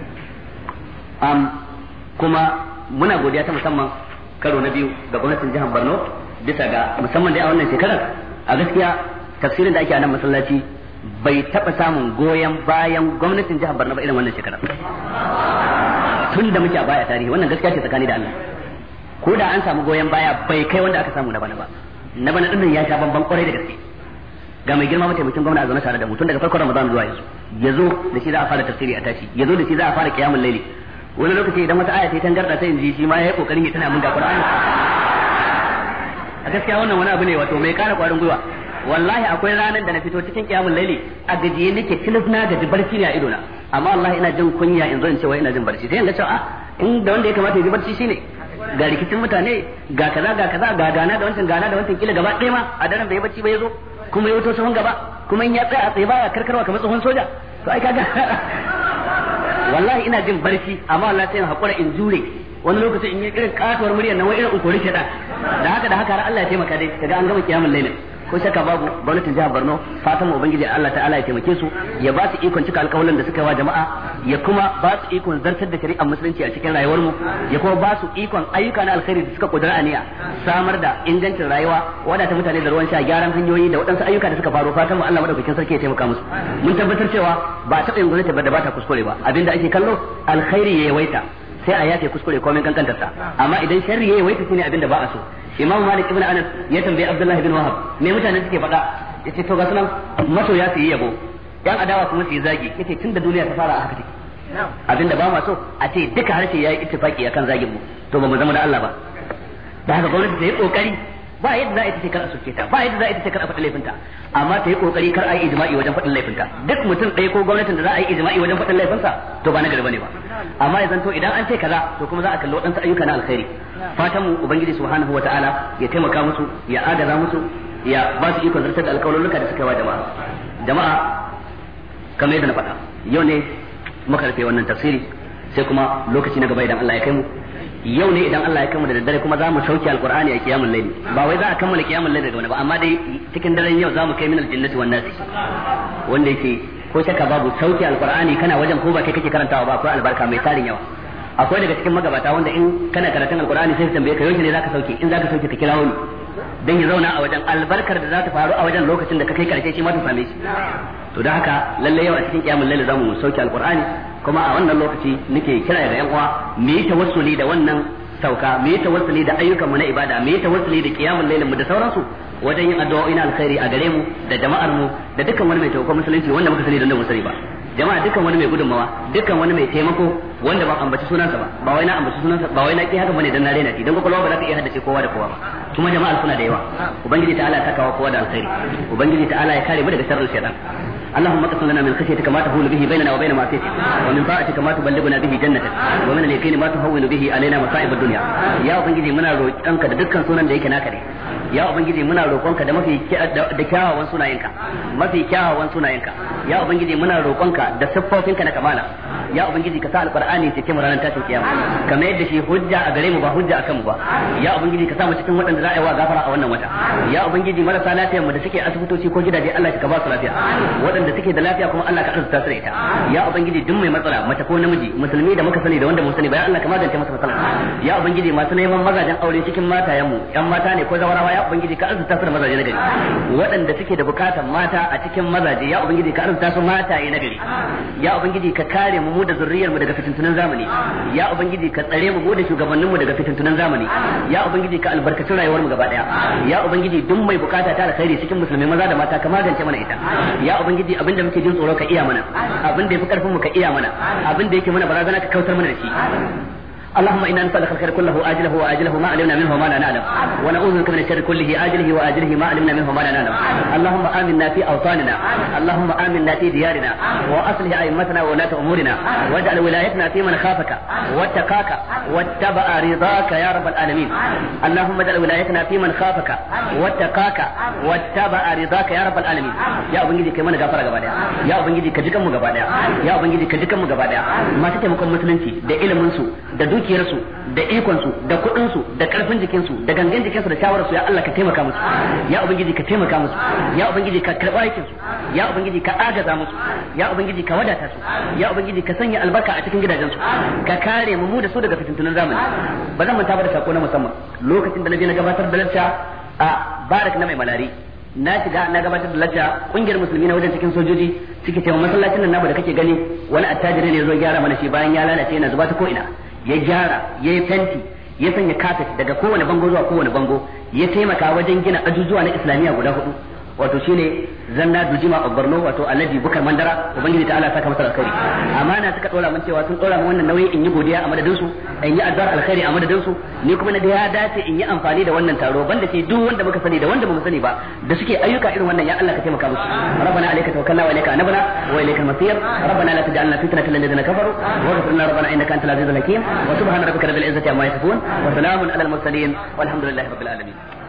Kuma muna godiya ta musamman karo na biyu ga gwamnatin jihar Borno bisa ga musamman dai a wannan shekarar a gaskiya tafsirin da ake a nan masallaci bai taɓa samun goyon bayan gwamnatin jihar Borno ba irin wannan shekarar. Tun da muke a baya tarihi wannan gaskiya ce tsakani da Allah. Ko da an samu goyon baya bai kai wanda aka samu na bana ba. Na bana din ya sha bamban kwarai da gaske. Ga mai girma mataimakin gwamna a zaune tare da mu tun daga farkon Ramadan zuwa yanzu. Yazo da shi za a fara tafsiri a tashi. Yazo da shi za a fara qiyamul layli. Wani lokaci idan wata aya ta tangarda sai in ji shi ma yayi kokarin ya tana mun da Qur'ani. A gaskiya wannan wani abu ne wato mai kara kwarin gwiwa. Wallahi akwai ranar da na fito cikin qiyamul layli a gajiye nake kilif na gaji barci ne a idona. Amma wallahi ina jin kunya in zo in ce wai ina jin barci. Sai in ga cewa in da wanda ya kamata ya ji barci shine ga rikicin mutane ga kaza ga gana da wancan kila gaba ɗaya ma a daren bai bacci ba yazo kuma ya wuto sahun gaba kuma in ya tsaya a tsaye baya karkarwa kamar tsohon soja to ai kaga wallahi ina jin barci amma Allah sai in hakura in jure wani lokaci in yi irin katuwar muryar nan wai irin ukuri sheda da haka har Allah ya taimaka dai kaga an gama kiyamul lailin ko shakka babu gwamnatin jihar Borno fatan mu ubangiji Allah ta'ala ya taimake su ya ba su ikon cika alƙawarin da suka yi wa jama'a ya kuma ba su ikon zartar da shari'ar musulunci a cikin rayuwar mu ya kuma ba su ikon ayyuka na alkhairi da suka kudura aniya samar da ingancin rayuwa wadata mutane da ruwan sha gyaran hanyoyi da waɗansu ayyuka da suka faru fatan mu Allah madaukakin sarki ya taimaka musu mun tabbatar cewa ba taɓa yin gwamnati ba da ba ta kuskure ba abinda ake kallo alkhairi ya yawaita sai a yafe kuskure komai kankantarsa amma idan sharri ya yawaita shine abinda ba a so Imam Malik ibn Anas ya tambayi Abdullah ibn Wahab me mutane suke faɗa yace to ga sunan masoya su yi yabo yan adawa kuma su yi zagi yace tunda duniya ta fara a haka take abinda ba ma so a ce duka harshe yayi ittifaki akan zagin mu to ba mu zama da Allah ba da haka gwamnati ta yi kokari ba yadda za a yi ta kar a soke ta ba yadda za a yi ta kar a faɗi laifinta amma ta yi kokari kar a yi ijma'i wajen faɗin laifinta duk mutum ɗaya ko gwamnatin da za a yi ijma'i wajen faɗin laifinsa to ba na gari bane ba amma ya zanto idan an ce kaza to kuma za a kalli waɗansu ayyuka na alkhairi fatan mu ubangiji subhanahu wataala ya taimaka musu ya agaza musu ya ba su ikon zartar da alƙawarurruka da suka yi wa jama'a kamar yadda na faɗa yau ne muka rufe wannan tafsiri sai kuma lokaci na gaba idan Allah ya kai mu yau ne idan Allah ya kai mu da daddare kuma za mu sauke alqur'ani a kiyamul layl ba wai za a kammala kiyamul layl da wani ba amma dai cikin daren yau za mu kai min aljannati wan nasi wanda yake ko shakka babu sauke alqur'ani kana wajen ko ba kai kake karantawa ba akwai albarka mai tarin yawa akwai daga cikin magabata wanda in kana karatun alqur'ani sai ka tambaye ka yau ne zaka sauke in zaka sauke ka kira wani dan ya zauna a wajen albarkar da za ta faru a wajen lokacin da ka kai karshe shi ma ta same shi to da haka lalle yau a cikin kiyamul layl za mu sauke alqur'ani kuma a wannan lokaci nake kira ga yan uwa mu yi tawassuli da wannan sauka mu yi tawassuli da ayyukan mu na ibada mu yi tawassuli da kiyamul lailin mu da sauransu wajen yin addu'o'i na alkhairi a gare mu da jama'ar mu da dukkan wani mai taimako musulunci wanda muka sani da wanda mu sani ba jama'a dukkan wani mai gudunmawa dukkan wani mai taimako wanda ba ambaci sunansa ba wai na ambaci sunansa ba wai na ki haka bane dan na rena shi dan kokolwa ba za ka iya haddace kowa da kowa ba kuma jama'ar suna da yawa ubangiji ta'ala ya saka kowa da alkhairi ubangiji ta'ala ya kare mu daga sharrin shaytan اللهم اقسم لنا من خشيتك ما تحول به بيننا وبين معصيتك ومن طاعتك ما تبلغنا به جنتك ومن اليقين ما تهون به علينا مصائب الدنيا يا ubangiji muna roƙonka da dukkan sunan da yake naka ne ya ubangiji muna roƙonka da da kyawawan sunayenka mafi kyawawan sunayenka ya ubangiji muna roƙonka da siffofinka na kamala ya ubangiji ka sa alqur'ani cikin ranar tashin kiyama kamar yadda shi hujja a gare mu ba hujja akan mu ba ya ubangiji ka sa mu cikin waɗanda za a yi wa gafara a wannan wata ya ubangiji marasa lafiyar mu da suke asibitoci ko gidaje Allah ka ba su lafiya waɗanda suke da lafiya kuma Allah ka arzuta su da ita ya ubangiji duk mai matsala mace ko namiji musulmi da muka sani da wanda mu sani ba ya Allah ka magance masa matsala ya ubangiji masu neman mazajen aure cikin matayen mu yan mata ne ko zawarawa ya ubangiji ka arzuta su da mazaje na gari waɗanda suke da bukatan mata a cikin mazaje ya ubangiji ka arzuta su mataye na gari ya ubangiji ka kare mu da zurriyar mu daga fitintunan zamani ya ubangiji ka tsare mu da shugabannin mu daga fitintunan zamani ya ubangiji ka albarkaci rayuwar mu gaba daya ya ubangiji duk mai bukata ta alkhairi cikin musulmai maza da mata ka magance mana ita ya ubangiji abinda muke jin tsoro ka iya mana abinda yafi karfin mu ka iya mana abinda yake mana barazana ka kautar mana da shi اللهم إنا نسألك الخير كله آجله وآجله ما علمنا منه وما لا نعلم ونعوذ بك من الشر كله آجله وآجله ما علمنا منه وما لا نعلم اللهم آمنا في أوطاننا اللهم آمنا في ديارنا وأصلح أئمتنا وولاة أمورنا واجعل ولايتنا في من خافك واتقاك واتبع رضاك يا رب العالمين اللهم اجعل ولايتنا في من خافك واتقاك واتبع رضاك يا رب العالمين يا ubangiji kai mana gafara gaba daya ya ubangiji ka jikan mu gaba daya ya ubangiji ka jikan mu gaba daya masu taimakon musulunci da ilimin su da dukiyarsu da ikonsu da kuɗinsu da ƙarfin jikinsu da gangan jikinsu da shawararsu ya Allah ka taimaka musu ya ubangiji ka taimaka musu ya ubangiji ka karɓa aikinsu ya ubangiji ka agaza musu ya ubangiji ka wadata su ya ubangiji ka sanya albarka a cikin gidajensu ka kare mu da su daga fitintunan zamani ba zan manta ba da sako na musamman lokacin da na je na gabatar da lacca a barak na mai malari na shiga na gabatar da lacca kungiyar musulmi na wajen cikin sojoji suke cewa masallacin nan namu da kake gani wani attajiri ne ya zo gyara mana shi bayan ya lalace yana zuba ta ko ina ya gyara ya yi fenti ya sanya kafet daga kowane bango zuwa kowane bango ya taimaka wajen gina ajujuwa na islamiyya guda 4 wato shine zanna dujima a Borno wato Alhaji Bukar Mandara ubangiji ta Allah saka masa alkhairi amana suka dora mun cewa sun dora mun wannan nauyi in yi godiya a madadin su in yi addu'ar alkhairi a madadin su ni kuma na da ya dace in yi amfani da wannan taro banda ke duk wanda muka sani da wanda bamu sani ba da suke ayyuka irin wannan ya Allah ka taimaka musu rabbana alayka tawakkalna wa ilayka anabna wa ilayka al-masir rabbana la taj'alna fitnatan lil ladzina kafaru waghfir lana rabbana innaka antal azizul hakim wa subhana rabbika rabbil izzati amma yasifun wa salamun alal mursalin walhamdulillahi rabbil alamin